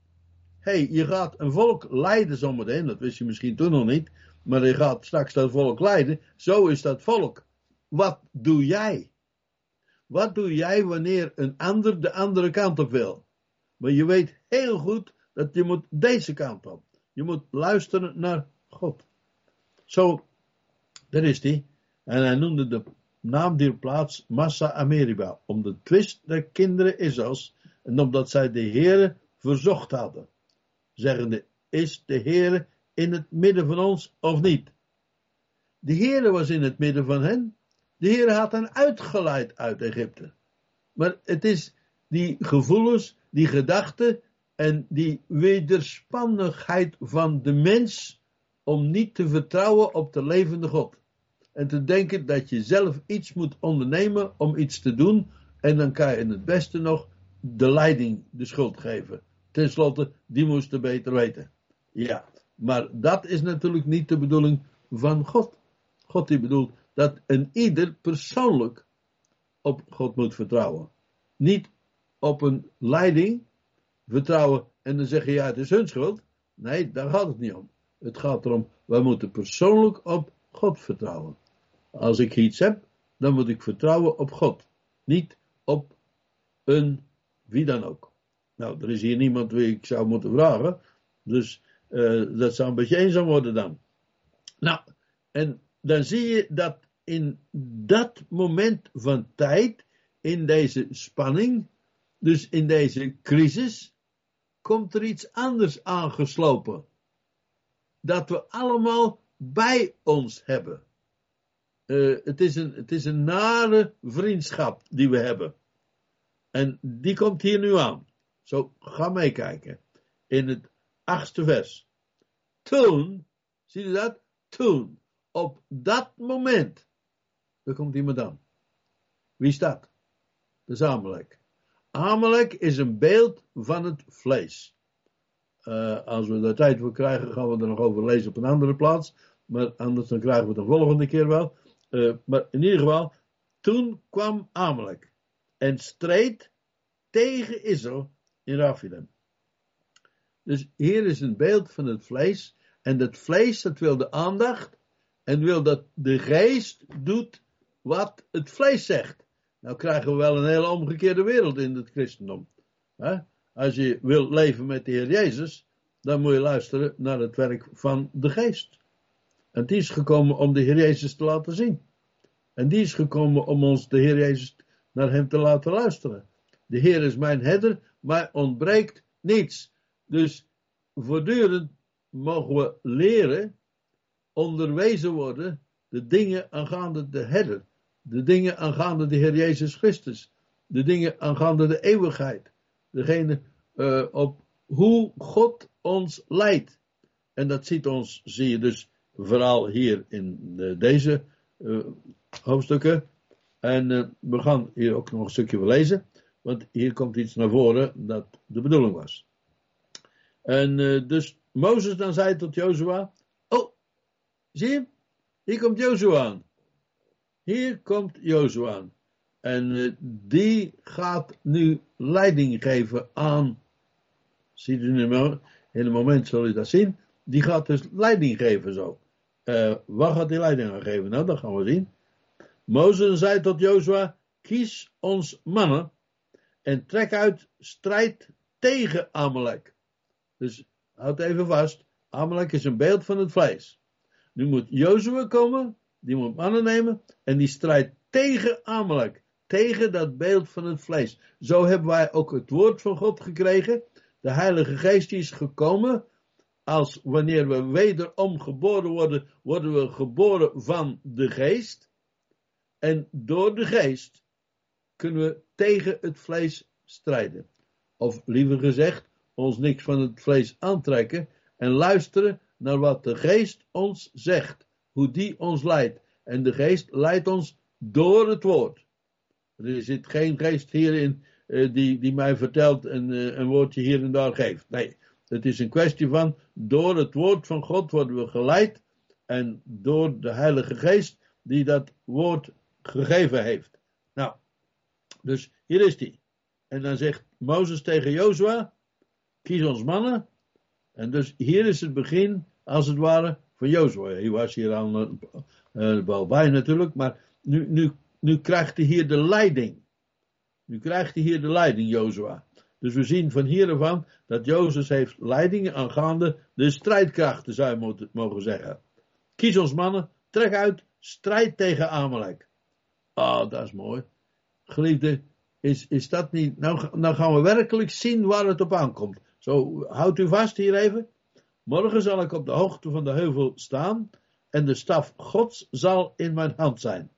Je gaat een volk leiden zometeen, dat wist je misschien toen nog niet, maar je gaat straks dat volk leiden. Zo is dat volk. Wat doe jij? Wat doe jij wanneer een ander de andere kant op wil? Maar je weet heel goed dat je moet deze kant op. Je moet luisteren naar God. Zo, daar is hij. En hij noemde de naam die plaats Massa Ameriba. Om de twist der kinderen Israëls. En omdat zij de Heere verzocht hadden. Zeggende, is de Heere in het midden van ons of niet? De Heere was in het midden van hen. De Heere had hen uitgeleid uit Egypte. Maar het is die gevoelens, die gedachten en die wederspannigheid van de mens om niet te vertrouwen op de levende God. En te denken dat je zelf iets moet ondernemen om iets te doen en dan kan je in het beste nog de leiding de schuld geven. Ten slotte, die moest het beter weten. Ja, maar dat is natuurlijk niet de bedoeling van God. God die bedoelt dat een ieder persoonlijk op God moet vertrouwen. Niet op een leiding vertrouwen en dan zeggen ja het is hun schuld. Nee, daar gaat het niet om. Het gaat erom, wij moeten persoonlijk op God vertrouwen. Als ik iets heb, dan moet ik vertrouwen op God. Niet op een wie dan ook. Nou, er is hier niemand wie ik zou moeten vragen. Dus dat zou een beetje eenzaam worden dan. Nou, en dan zie je dat in dat moment van tijd, in deze spanning, dus in deze crisis, komt er iets anders aangeslopen. Dat we allemaal bij ons hebben. Het is een nare vriendschap die we hebben. En die komt hier nu aan. Zo, ga meekijken. In het 8e vers. Toen, zie je dat? Toen, op dat moment. Daar komt iemand aan. Wie is dat? Dat is Amalek. Amalek is een beeld van het vlees. Als we daar tijd voor krijgen, gaan we er nog over lezen op een andere plaats. Maar anders dan krijgen we het de volgende keer wel. Maar in ieder geval, toen kwam Amalek. En streed tegen Israël in Raphidim. Dus hier is een beeld van het vlees. En dat vlees, dat wil de aandacht. En wil dat de geest doet wat het vlees zegt. Nou krijgen we wel een hele omgekeerde wereld in het christendom. Als je wilt leven met de Heer Jezus, dan moet je luisteren naar het werk van de geest. En die is gekomen om de Heer Jezus te laten zien. En die is gekomen om ons, de Heer Jezus, naar hem te laten luisteren. De Heer is mijn herder, mij ontbreekt niets. Dus voortdurend mogen we leren, onderwezen worden, de dingen aangaande de herder. De dingen aangaande de Heer Jezus Christus. De dingen aangaande de eeuwigheid. Degene op hoe God ons leidt. En dat zie je dus vooral hier in deze hoofdstukken. En we gaan hier ook nog een stukje lezen. Want hier komt iets naar voren dat de bedoeling was. En dus Mozes dan zei tot Jozua. Oh, zie je? Hier komt Jozua aan. Hier komt Jozua aan. En die gaat nu leiding geven aan. Ziet u in een moment zul je dat zien. Die gaat dus leiding geven zo. Waar gaat die leiding aan geven? Nou, dat gaan we zien. Mozes zei tot Jozua. Kies ons mannen. En trek uit strijd tegen Amalek. Dus houd even vast. Amalek is een beeld van het vlees. Nu moet Jozua komen. Die moet mannen nemen. En die strijdt tegen Amalek. Tegen dat beeld van het vlees. Zo hebben wij ook het woord van God gekregen. De Heilige Geest is gekomen. Als wanneer we wederom geboren worden. Worden we geboren van de Geest. En door de Geest kunnen we tegen het vlees strijden. Of liever gezegd, ons niks van het vlees aantrekken. En luisteren naar wat de Geest ons zegt. Hoe die ons leidt. En de Geest leidt ons door het woord. Er zit geen geest hierin die mij vertelt en een woordje hier en daar geeft. Nee, het is een kwestie van door het woord van God worden we geleid. En door de Heilige Geest die dat woord gegeven heeft. Nou, dus hier is die. En dan zegt Mozes tegen Jozua, kies ons mannen. En dus hier is het begin, als het ware, van Jozua. Hij was hier al wel bij natuurlijk, maar nu krijgt hij hier de leiding. Nu krijgt hij hier de leiding, Jozua. Dus we zien van hiervan dat Jozef heeft leiding aangaande de strijdkrachten, zou je mogen zeggen. Kies ons mannen, trek uit, strijd tegen Amalek. Oh, dat is mooi. Geliefde, is dat niet... Nou gaan we werkelijk zien waar het op aankomt. Zo, houdt u vast hier even. Morgen zal ik op de hoogte van de heuvel staan en de staf Gods zal in mijn hand zijn.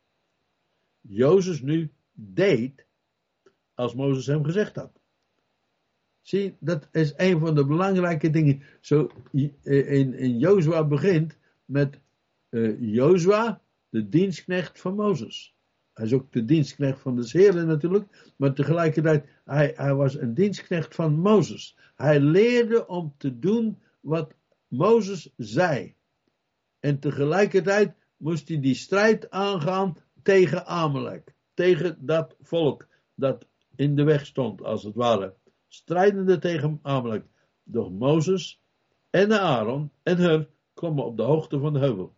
Jozef nu deed als Mozes hem gezegd had. Zie, dat is een van de belangrijke dingen. Zo in Jozua begint met Jozua, de dienstknecht van Mozes. Hij is ook de dienstknecht van de Heeren natuurlijk, maar tegelijkertijd, hij was een dienstknecht van Mozes. Hij leerde om te doen wat Mozes zei. En tegelijkertijd moest hij die strijd aangaan tegen Amalek. Tegen dat volk dat in de weg stond, als het ware. Strijdende tegen Amalek. Doch Mozes en Aaron en Hur klommen op de hoogte van de heuvel.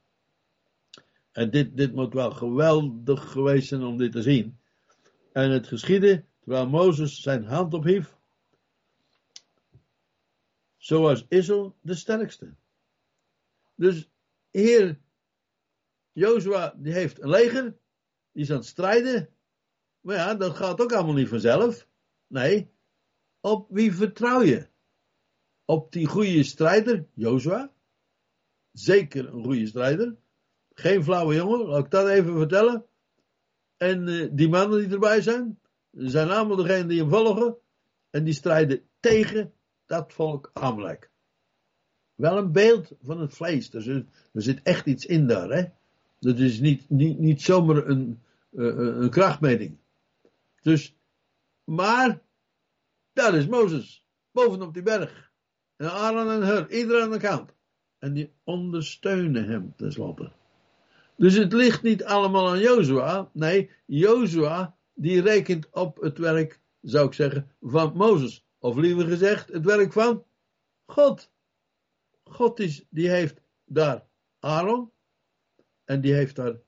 En dit moet wel geweldig geweest zijn om dit te zien. En het geschiedde, terwijl Mozes zijn hand ophief, zo was Israël de sterkste. Dus hier, Jozua, die heeft een leger, die is aan het strijden. Maar ja, dat gaat ook allemaal niet vanzelf. Nee, op wie vertrouw je? Op die goede strijder, Jozua. Zeker een goede strijder. Geen flauwe jongen, laat ik dat even vertellen. En die mannen die erbij zijn allemaal degenen die hem volgen. En die strijden tegen dat volk Amalek. Wel een beeld van het vlees. Er zit echt iets in daar. Hè? Dat is niet zomaar een krachtmeting. Dus, maar, daar is Mozes. Bovenop die berg. En Aaron en Hur. Iedereen aan de kant. En die ondersteunen hem tenslotte. Dus het ligt niet allemaal aan Jozua. Nee, Jozua die rekent op het werk zou ik zeggen, van Mozes. Of liever gezegd, het werk van God. God die heeft daar Aaron. En die heeft daar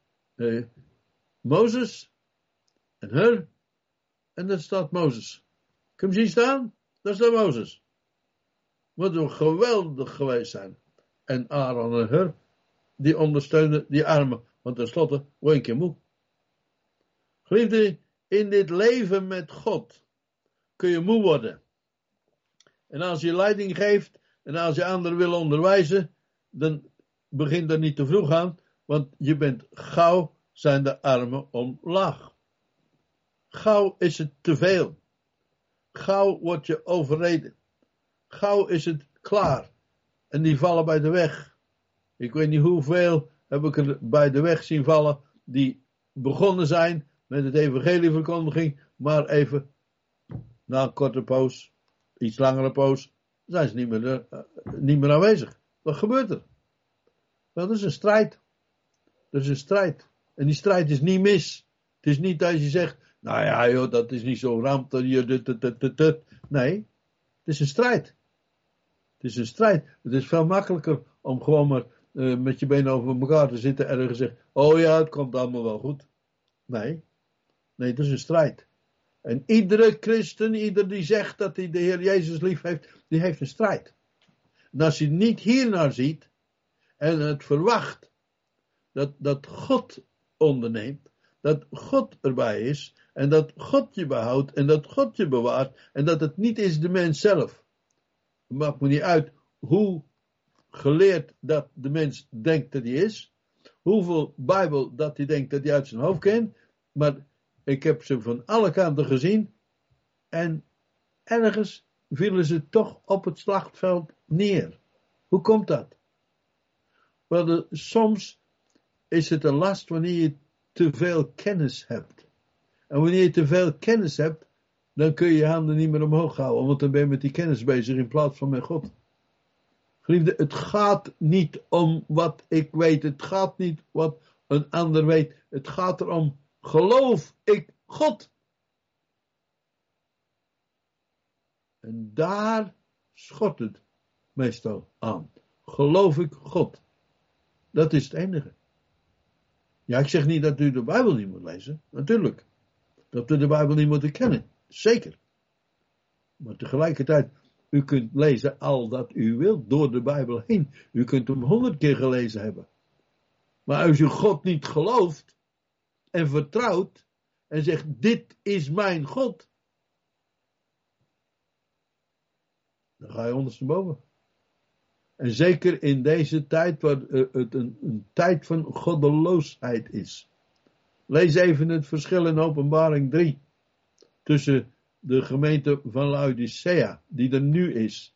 Mozes. En Hur. En daar staat Mozes. Kun je hem zien staan? Daar staat Mozes. Moet toch geweldig geweest zijn. En Aaron en Hur, die ondersteunen die armen. Want tenslotte, word een keer moe. Geliefde, in dit leven met God kun je moe worden. En als je leiding geeft en als je anderen wil onderwijzen, dan begint er niet te vroeg aan, want je bent gauw zijn de armen omlaag. Gauw is het te veel. Gauw word je overreden. Gauw is het klaar. En die vallen bij de weg. Ik weet niet hoeveel heb ik er bij de weg zien vallen die begonnen zijn met het evangelieverkondiging, maar even na een korte poos, iets langere poos, zijn ze niet meer aanwezig. Wat gebeurt er? Wel, dat is een strijd. Dat is een strijd. En die strijd is niet mis. Het is niet dat je zegt, nou ja joh, dat is niet zo ramp. Nee, het is een strijd. Het is een strijd. Het is veel makkelijker om gewoon maar met je benen over elkaar te zitten en ergens zeggen, oh ja, het komt allemaal wel goed. Nee, het is een strijd. En iedere christen, ieder die zegt dat hij de Heer Jezus lief heeft, die heeft een strijd. En als je niet hiernaar ziet en het verwacht dat God onderneemt, dat God erbij is en dat God je behoudt en dat God je bewaart en dat het niet is de mens zelf. Het maakt me niet uit hoe geleerd dat de mens denkt dat hij is, hoeveel Bijbel dat hij denkt dat hij uit zijn hoofd kent, maar ik heb ze van alle kanten gezien en ergens vielen ze toch op het slagveld neer. Hoe komt dat? Wel, soms is het een last wanneer je te veel kennis hebt. En wanneer je te veel kennis hebt, dan kun je je handen niet meer omhoog houden, want dan ben je met die kennis bezig in plaats van met God. Geliefde, het gaat niet om wat ik weet, het gaat niet wat een ander weet, het gaat erom, geloof ik God? En daar schort het meestal aan. Geloof ik God? Dat is het enige. Ja, ik zeg niet dat u de Bijbel niet moet lezen. Natuurlijk. Dat we de Bijbel niet moeten kennen. Zeker. Maar tegelijkertijd, u kunt lezen al dat u wilt door de Bijbel heen. U kunt hem 100 keer gelezen hebben. Maar als u God niet gelooft en vertrouwt en zegt, dit is mijn God, dan ga je ondersteboven. En zeker in deze tijd, waar het een tijd van goddeloosheid is. Lees even het verschil in Openbaring 3. Tussen de gemeente van Laodicea, die er nu is.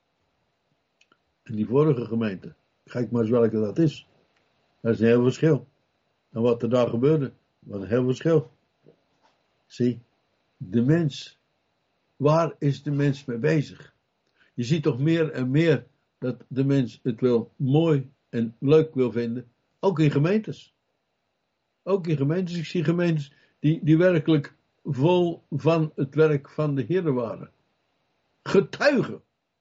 En die vorige gemeente. Kijk maar eens welke dat is. Dat is een heel verschil. En wat er daar gebeurde, wat een heel verschil. Zie, de mens. Waar is de mens mee bezig? Je ziet toch meer en meer dat de mens het wel mooi en leuk wil vinden. Ook in gemeentes. Ook in gemeentes. Ik zie gemeentes die werkelijk vol van het werk van de Heer waren. Getuigen.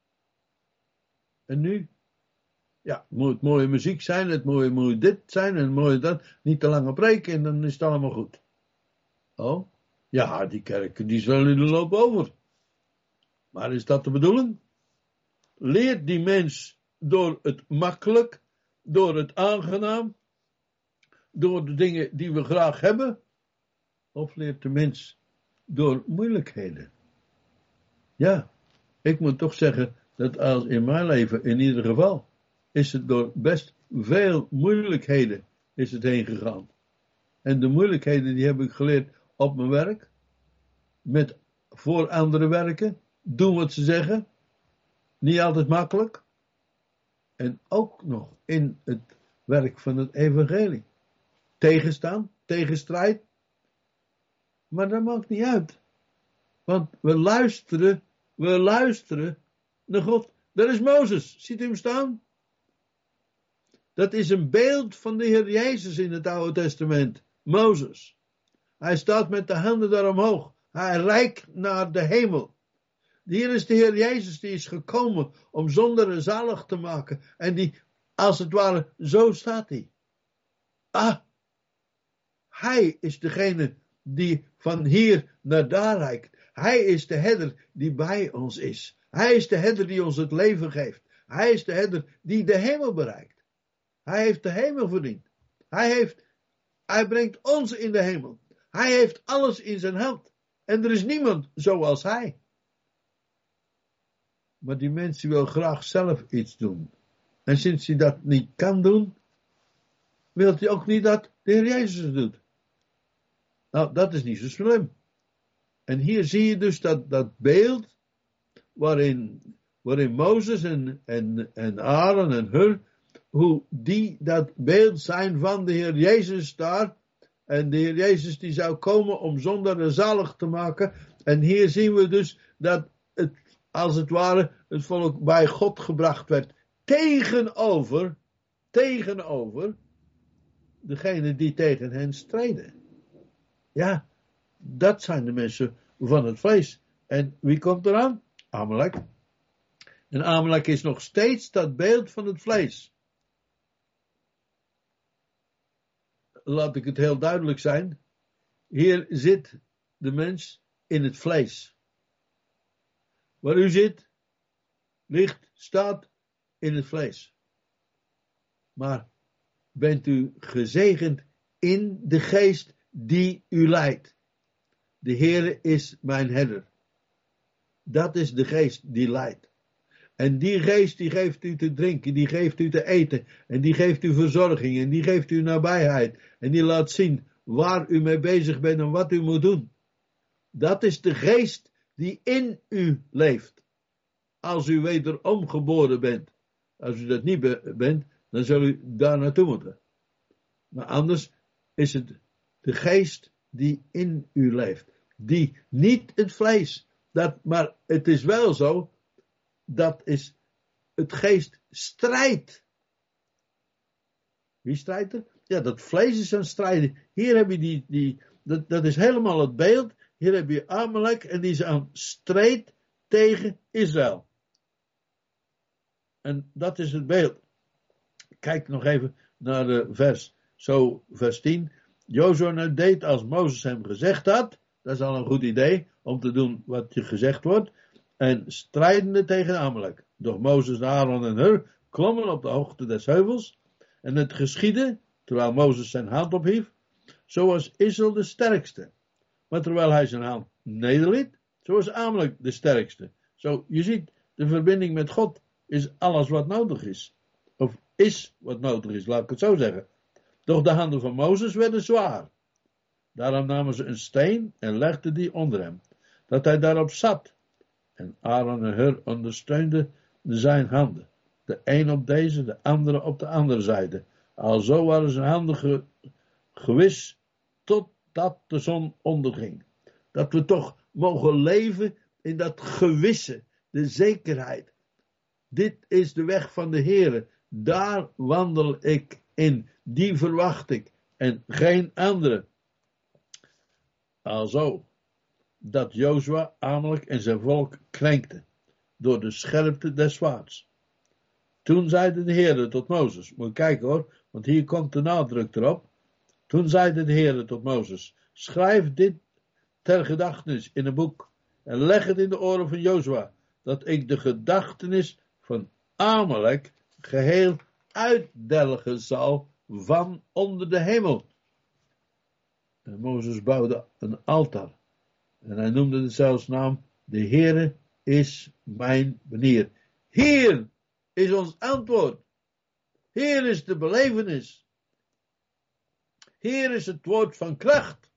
En nu? Ja, het moet mooie muziek zijn, het moet dit zijn en het moet dat. Niet te lange preken en dan is het allemaal goed. Oh? Ja, die kerk die is wel in de loop over. Maar is dat de bedoeling? Leert die mens door het makkelijk, door het aangenaam, door de dingen die we graag hebben? Of leert de mens door moeilijkheden? Ja, ik moet toch zeggen dat als in mijn leven in ieder geval is het door best veel moeilijkheden is het heen gegaan. En de moeilijkheden die heb ik geleerd op mijn werk, met voor anderen werken, doen wat ze zeggen, niet altijd makkelijk. En ook nog in het werk van het evangelie. Tegenstaan, tegenstrijd. Maar dat maakt niet uit. Want we luisteren naar God. Dat is Mozes. Ziet u hem staan? Dat is een beeld van de Heer Jezus in het Oude Testament. Mozes. Hij staat met de handen daar omhoog. Hij reikt naar de hemel. Hier is de Heer Jezus, die is gekomen om zonderen zalig te maken. En die, als het ware, zo staat hij. Hij is degene die van hier naar daar reikt. Hij is de herder die bij ons is. Hij is de herder die ons het leven geeft. Hij is de herder die de hemel bereikt. Hij heeft de hemel verdiend. Hij brengt ons in de hemel. Hij heeft alles in zijn hand. En er is niemand zoals hij. Maar die mens wil graag zelf iets doen. En sinds hij dat niet kan doen, wil hij ook niet dat de Heer Jezus het doet. Nou, dat is niet zo slim. En hier zie je dus dat beeld waarin Mozes en Aaron en Hur, hoe die dat beeld zijn van de Heer Jezus daar. En de Heer Jezus die zou komen om zondaren zalig te maken. En hier zien we dus dat het, als het ware, het volk bij God gebracht werd. Tegenover degene die tegen hen streden. Ja, dat zijn de mensen van het vlees. En wie komt eraan? Amalek. En Amalek is nog steeds dat beeld van het vlees. Laat ik het heel duidelijk zijn. Hier zit de mens in het vlees. Waar u zit, ligt, staat in het vlees. Maar bent u gezegend in de geest die u leidt. De Heere is mijn herder. Dat is de geest die leidt. En die geest die geeft u te drinken, die geeft u te eten. En die geeft u verzorging en die geeft u nabijheid. En die laat zien waar u mee bezig bent en wat u moet doen. Dat is de geest die in u leeft. Als u wederom geboren bent. Als u dat niet bent, dan zul u daar naartoe moeten. Maar anders is het de geest die in u leeft. Die niet het vlees. Maar het is wel zo. Dat is het geest strijdt. Wie strijdt er? Ja, dat vlees is aan het strijden. Hier heb je dat is helemaal het beeld. Hier heb je Amalek en die is aan strijd tegen Israël. En dat is het beeld. Kijk nog even naar de vers 10. Jozua deed als Mozes hem gezegd had. Dat is al een goed idee om te doen wat je gezegd wordt. En strijdende tegen Amalek. Doch Mozes, Aaron en Hur klommen op de hoogte des heuvels. En het geschiedde, terwijl Mozes zijn hand ophief, zo was Israël de sterkste. Maar terwijl hij zijn hand nederliet, zo was Amalek de sterkste. Zo, je ziet, de verbinding met God is alles wat nodig is. Of is wat nodig is, laat ik het zo zeggen. Doch de handen van Mozes werden zwaar. Daarom namen ze een steen en legden die onder hem, dat hij daarop zat. En Aaron en Hur ondersteunden zijn handen. De een op deze, de andere op de andere zijde. Alzo waren zijn handen gewis totdat de zon onderging. Dat we toch mogen leven in dat gewisse, de zekerheid. Dit is de weg van de Heere. Daar wandel ik in. Die verwacht ik. En geen andere. Alzo. Dat Jozua Amalek en zijn volk krenkte. Door de scherpte des zwaards. Toen zeide de Heere tot Mozes. Moet je kijken hoor. Want hier komt de nadruk erop. Toen zeide de Heere tot Mozes. Schrijf dit ter gedachtenis in een boek. En leg het in de oren van Jozua. Dat ik de gedachtenis van Amalek geheel uitdelgen zal van onder de hemel. En Mozes bouwde een altaar. En hij noemde het zelfs naam. De Heere is mijn benier. Hier is ons antwoord. Hier is de belevenis. Hier is het woord van kracht.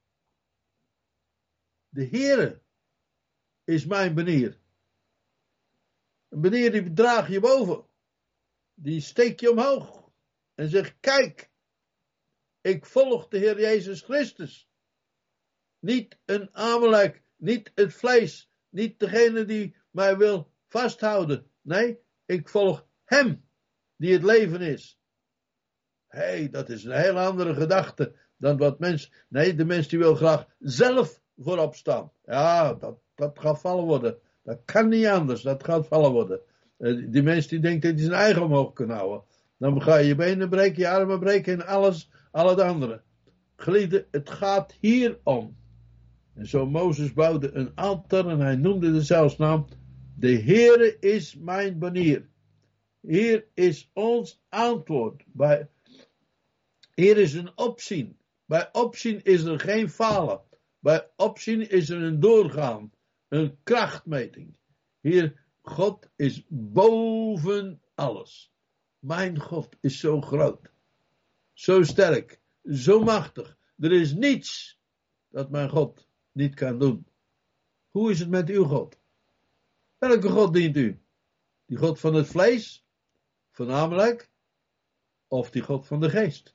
De Heere is mijn benier. Een benier die draag je boven. Die steek je omhoog. En zegt, kijk. Ik volg de Heer Jezus Christus. Niet een Amalek. Niet het vlees. Niet degene die mij wil vasthouden. Nee, ik volg hem. Die het leven is. Dat is een heel andere gedachte. Dan wat mens. Nee, de mens die wil graag zelf voorop staan. Ja, dat gaat vallen worden. Dat kan niet anders, dat gaat vallen worden. Die mensen die denken dat die zijn eigen omhoog kunnen houden. Dan ga je je benen breken, je armen breken en alles, al het andere. Geliefde, het gaat hier om. En zo Mozes bouwde een altaar en hij noemde de zelfsnaam. De Heere is mijn banier. Hier is ons antwoord. Hier is een opzien. Bij opzien is er geen falen. Bij opzien is er een doorgaan. Een krachtmeting. Hier, God is boven alles. Mijn God is zo groot. Zo sterk. Zo machtig. Er is niets dat mijn God niet kan doen. Hoe is het met uw God? Welke God dient u? Die God van het vlees? Voornamelijk? Of die God van de geest?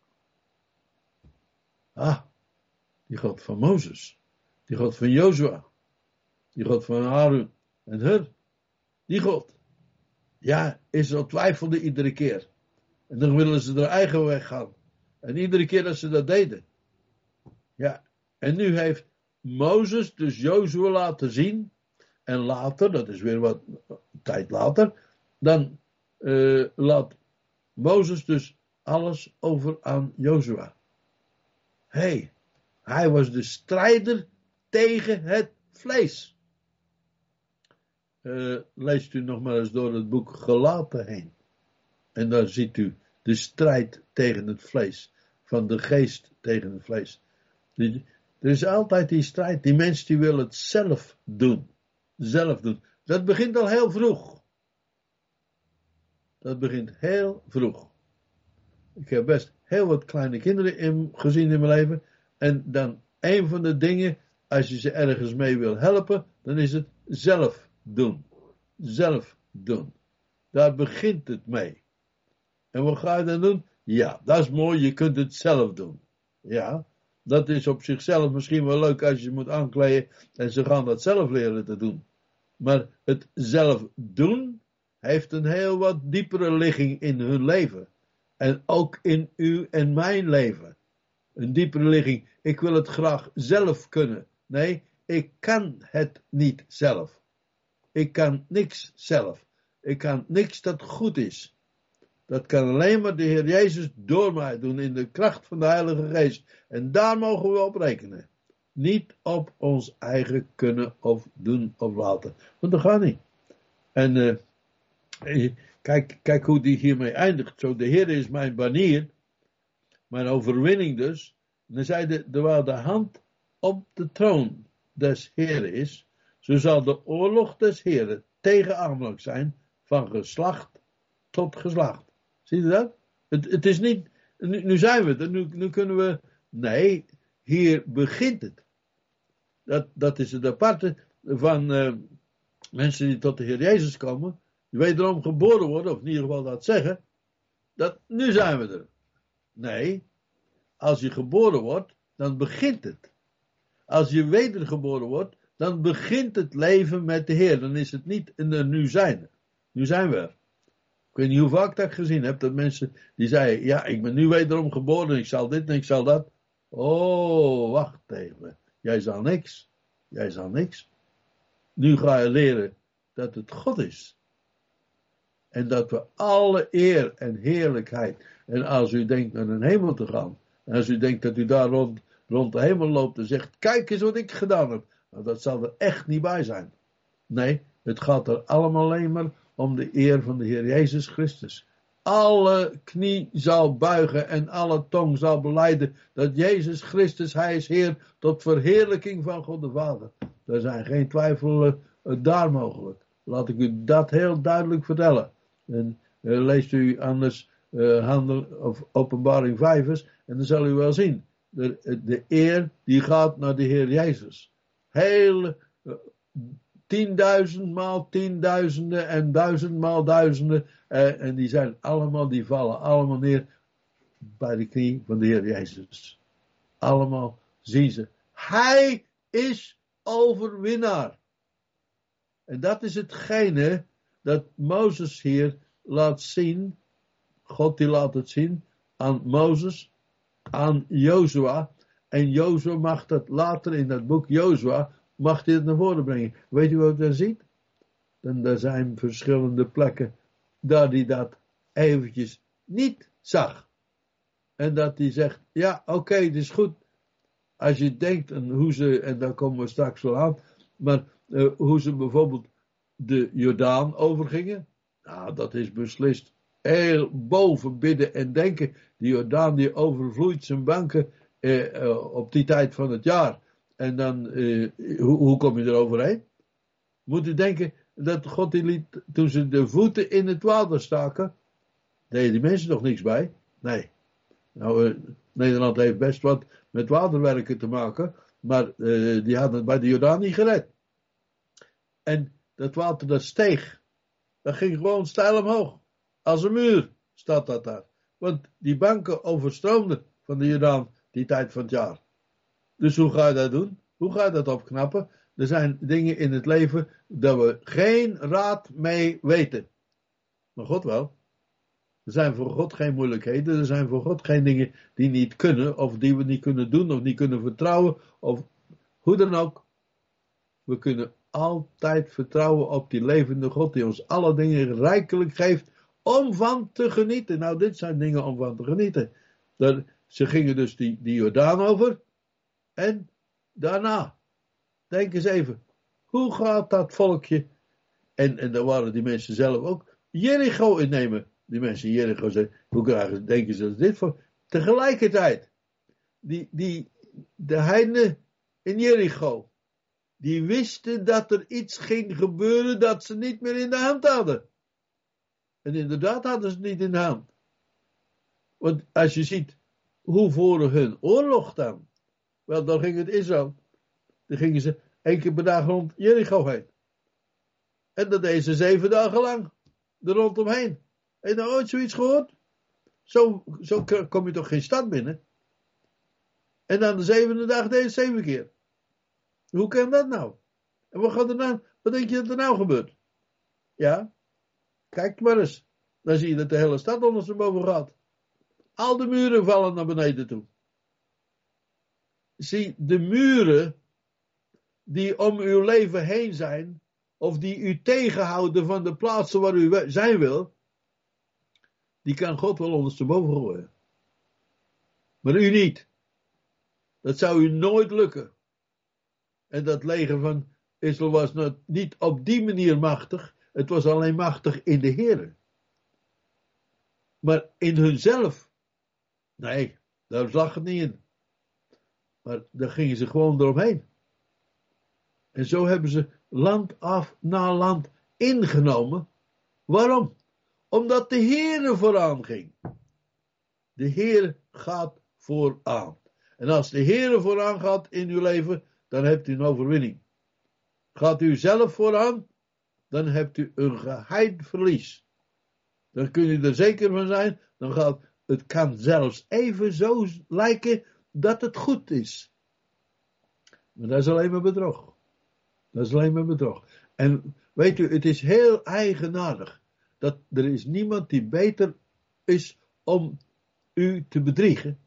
Die God van Mozes. Die God van Jozua. Die God van Aaron en Hur. Die God. Ja, Israël twijfelde iedere keer. En dan willen ze er eigen weg gaan. En iedere keer dat ze dat deden. Ja, en nu heeft Mozes dus Jozua laten zien. En later, dat is weer wat tijd later. Dan laat Mozes dus alles over aan Jozua. Hij was de strijder tegen het vlees. Leest u nog maar eens door het boek Galaten heen. En dan ziet u de strijd tegen het vlees. Van de geest tegen het vlees. Er is altijd die strijd. Die mensen die willen het zelf doen. Zelf doen. Dat begint al heel vroeg. Dat begint heel vroeg. Ik heb best heel wat kleine kinderen gezien in mijn leven. En dan een van de dingen, als je ze ergens mee wil helpen, dan is het zelf doen. Zelf doen. Daar begint het mee. En wat ga je dan doen? Ja, dat is mooi, je kunt het zelf doen. Ja, dat is op zichzelf misschien wel leuk als je ze moet aankleden en ze gaan dat zelf leren te doen. Maar het zelf doen heeft een heel wat diepere ligging in hun leven. En ook in uw en mijn leven. Een diepere ligging. Ik wil het graag zelf kunnen. Nee, ik kan het niet zelf. Ik kan niks zelf. Ik kan niks dat goed is. Dat kan alleen maar de Heer Jezus door mij doen in de kracht van de Heilige Geest. En daar mogen we op rekenen. Niet op ons eigen kunnen of doen of laten. Want dat gaat niet. En kijk hoe die hiermee eindigt. Zo, de Heer is mijn banier. Mijn overwinning dus. En dan zei terwijl de hand op de troon des Heeren is. Zo zal de oorlog des Heeren tegen Amalek zijn. Van geslacht tot geslacht. Zie je dat? Het is niet. Nu zijn we er. Nu kunnen we. Nee, hier begint het. Dat is het aparte van mensen die tot de Heer Jezus komen. Die wederom geboren worden, of in ieder geval dat zeggen. Nu zijn we er. Nee, als je geboren wordt, dan begint het. Als je wedergeboren wordt, dan begint het leven met de Heer. Dan is het niet in de nu zijn. Nu zijn we er. Ik weet niet hoe vaak dat ik gezien heb, dat mensen die zeiden, ja, ik ben nu wederom geboren, ik zal dit en ik zal dat. Oh, wacht even. Jij zal niks. Jij zal niks. Nu ga je leren dat het God is. En dat we alle eer en heerlijkheid. En als u denkt naar een hemel te gaan. En als u denkt dat u daar rond de hemel loopt en zegt, kijk eens wat ik gedaan heb. Nou, dat zal er echt niet bij zijn. Nee, het gaat er allemaal alleen maar om de eer van de Heer Jezus Christus. Alle knie zal buigen en alle tong zal belijden dat Jezus Christus, Hij is Heer, tot verheerlijking van God de Vader. Er zijn geen twijfel daar mogelijk. Laat ik u dat heel duidelijk vertellen. En leest u anders Handel of Openbaring 5 eens, en dan zal u wel zien. De eer die gaat naar de Heer Jezus. Heel 10.000 maal 10.000 en 1000 maal 1000. En die vallen allemaal neer bij de knie van de Heer Jezus. Allemaal zien ze. Hij is overwinnaar. En dat is hetgene dat Mozes hier laat zien. God die laat het zien aan Mozes, aan Jozua. En Jozua mag dat later in dat boek Jozua, mag hij het naar voren brengen. Weet u wat je daar ziet? Dan er zijn verschillende plekken dat hij dat eventjes niet zag. En dat hij zegt, ja oké, het is goed. Als je denkt aan hoe ze, en daar komen we straks wel aan, maar hoe ze bijvoorbeeld de Jordaan overgingen. Nou, dat is beslist heel boven bidden en denken. Die Jordaan die overvloeit zijn banken op die tijd van het jaar. En dan, hoe kom je er overheen? Moet u denken dat God die liet, toen ze de voeten in het water staken, deden die mensen nog niks bij? Nee. Nou, Nederland heeft best wat met waterwerken te maken, maar die hadden het bij de Jordaan niet gered. En dat water dat steeg, dat ging gewoon steil omhoog. Als een muur staat dat daar. Want die banken overstroomden van de Jordaan die tijd van het jaar. Dus hoe ga je dat doen? Hoe ga je dat opknappen? Er zijn dingen in het leven dat we geen raad mee weten. Maar God wel. Er zijn voor God geen moeilijkheden. Er zijn voor God geen dingen die niet kunnen. Of die we niet kunnen doen. Of niet kunnen vertrouwen. Of hoe dan ook. We kunnen altijd vertrouwen op die levende God. Die ons alle dingen rijkelijk geeft. Om van te genieten. Nou, dit zijn dingen om van te genieten. Ze gingen dus die Jordaan over. En daarna. Denk eens even. Hoe gaat dat volkje. En daar waren die mensen zelf ook. Jericho innemen. Die mensen in Jericho zeggen, hoe denken ze dat dit voor? Tegelijkertijd, de heidenen in Jericho, die wisten dat er iets ging gebeuren dat ze niet meer in de hand hadden. En inderdaad hadden ze het niet in de hand. Want als je ziet, hoe voeren hun oorlog dan? Wel, dan ging het Israël. Dan gingen ze 1 keer per dag rond Jericho heen. En dat deden ze 7 dagen lang. Er rondomheen. Heb je nou ooit zoiets gehoord? Zo kom je toch geen stad binnen? En dan de 7e dag deed het 7 keer. Hoe kan dat nou? En wat denk je dat er nou gebeurt? Ja, kijk maar eens. Dan zie je dat de hele stad ondersteboven gaat. Al de muren vallen naar beneden toe. Zie, de muren die om uw leven heen zijn, of die u tegenhouden van de plaatsen waar u zijn wil, die kan God wel ondersteboven gooien. Maar u niet. Dat zou u nooit lukken. En dat leger van Israël was niet op die manier machtig. Het was alleen machtig in de Heer. Maar in hunzelf. Nee, daar zag het niet in. Maar daar gingen ze gewoon eromheen. En zo hebben ze land af na land ingenomen. Waarom? Omdat de Heer vooraan ging. De Heer gaat vooraan. En als de Heer vooraan gaat in uw leven, dan hebt u een overwinning. Gaat u zelf vooraan, dan hebt u een geheid verlies. Dan kun je er zeker van zijn, het kan zelfs even zo lijken dat het goed is. Maar dat is alleen maar bedrog. Dat is alleen maar bedrog. En weet u, het is heel eigenaardig. Dat er is niemand die beter is om u te bedriegen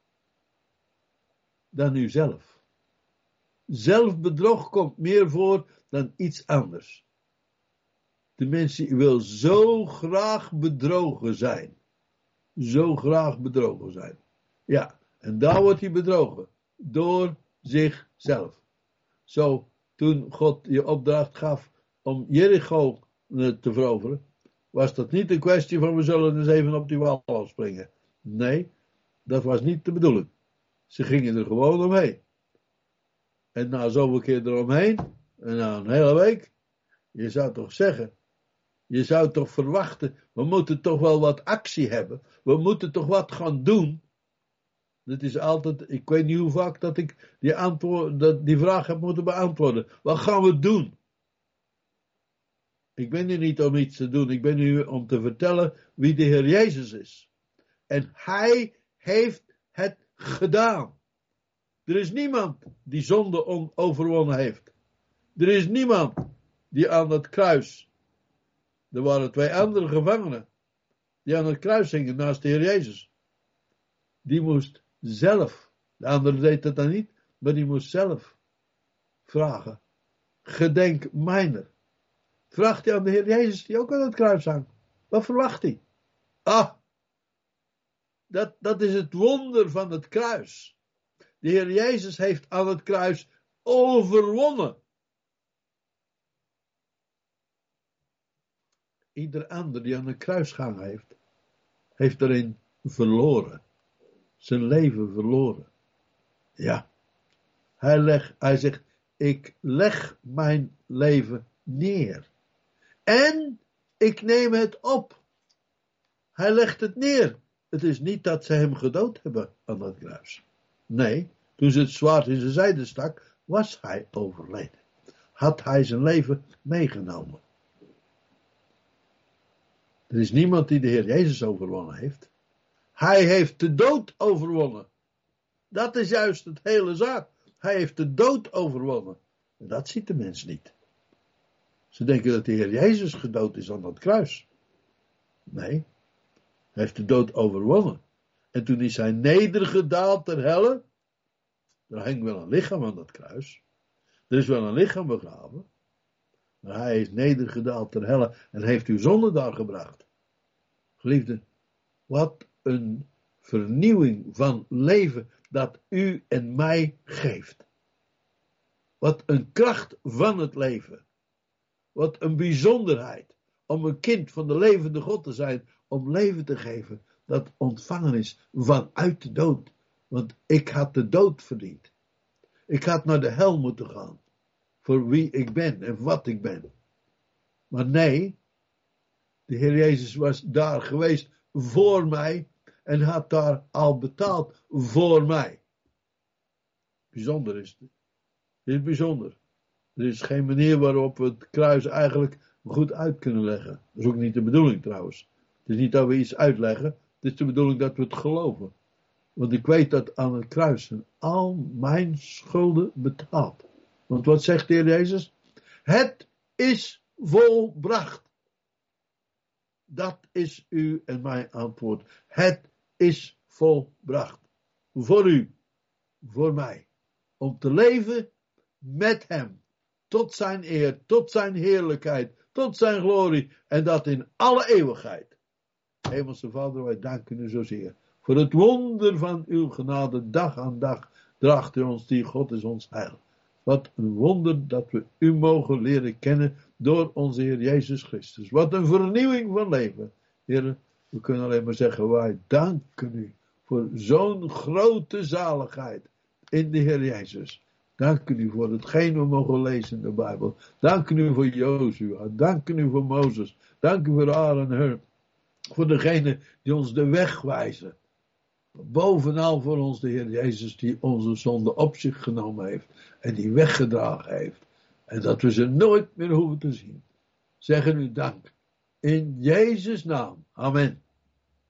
dan u zelf. Zelfbedrog komt meer voor dan iets anders. De mens wil zo graag bedrogen zijn. Zo graag bedrogen zijn. Ja, en daar wordt hij bedrogen. Door zichzelf. Zo, toen God je opdracht gaf om Jericho te veroveren, was dat niet een kwestie van we zullen eens even op die wal springen. Nee, dat was niet de bedoeling. Ze gingen er gewoon omheen. En na zoveel keer eromheen, en na een hele week, je zou toch zeggen, je zou toch verwachten, we moeten toch wel wat actie hebben. We moeten toch wat gaan doen. Dat is altijd, ik weet niet hoe vaak dat ik die vraag heb moeten beantwoorden. Wat gaan we doen? Ik ben hier niet om iets te doen. Ik ben hier om te vertellen wie de Heer Jezus is. En Hij heeft het gedaan. Er is niemand die zonde overwonnen heeft. Er is niemand die aan het kruis. Er waren 2 andere gevangenen die aan het kruis hingen naast de Heer Jezus. Die moest zelf De andere deed dat dan niet, maar die moest zelf vragen. Gedenk mijner. Vraagt hij aan de Heer Jezus die ook aan het kruis hangt. Wat verwacht hij? Dat is het wonder van het kruis. De Heer Jezus heeft aan het kruis overwonnen. Ieder ander die aan het kruis gehangen heeft erin verloren. Zijn leven verloren. Ja. Hij zegt, ik leg mijn leven neer. En ik neem het op. Hij legt het neer. Het is niet dat ze hem gedood hebben aan dat kruis. Nee, toen ze het zwaard in zijn zijde stak, was hij overleden. Had hij zijn leven meegenomen. Er is niemand die de Heer Jezus overwonnen heeft. Hij heeft de dood overwonnen. Dat is juist het hele zaak. Hij heeft de dood overwonnen. En dat ziet de mens niet. Ze denken dat de Heer Jezus gedood is aan dat kruis. Nee, hij heeft de dood overwonnen. En toen is hij nedergedaald ter helle. Er hing wel een lichaam aan dat kruis. Er is wel een lichaam begraven. Maar hij is nedergedaald ter helle en heeft uw zonde daar gebracht. Geliefde, wat een vernieuwing van leven dat u en mij geeft. Wat een kracht van het leven. Wat een bijzonderheid om een kind van de levende God te zijn, om leven te geven dat ontvangen is vanuit de dood. Want ik had de dood verdiend. Ik had naar de hel moeten gaan. Voor wie ik ben en wat ik ben. Maar nee, de Heer Jezus was daar geweest voor mij en had daar al betaald voor mij. Bijzonder is het. Dit is bijzonder. Er is geen manier waarop we het kruis eigenlijk goed uit kunnen leggen. Dat is ook niet de bedoeling trouwens. Het is niet dat we iets uitleggen. Het is de bedoeling dat we het geloven. Want ik weet dat aan het kruis al mijn schulden betaald. Want wat zegt de Heer Jezus? Het is volbracht. Dat is u en mijn antwoord. Het is volbracht. Voor u. Voor mij. Om te leven met hem. Tot zijn eer. Tot zijn heerlijkheid. Tot zijn glorie. En dat in alle eeuwigheid. Hemelse Vader, wij danken u zozeer. Voor het wonder van uw genade. Dag aan dag. Draagt u ons die. God is ons heil. Wat een wonder dat we u mogen leren kennen door onze Heer Jezus Christus. Wat een vernieuwing van leven. Heer, we kunnen alleen maar zeggen, wij danken u voor zo'n grote zaligheid in de Heer Jezus. Dank u voor hetgeen we mogen lezen in de Bijbel. Dank u voor Jozua. Dank u voor Mozes. Dank u voor Aaron en Hur. Voor degene die ons de weg wijzen. Bovenal voor ons de Heer Jezus die onze zonde op zich genomen heeft. En die weggedragen heeft. En dat we ze nooit meer hoeven te zien. Zeggen u dank. In Jezus' naam. Amen.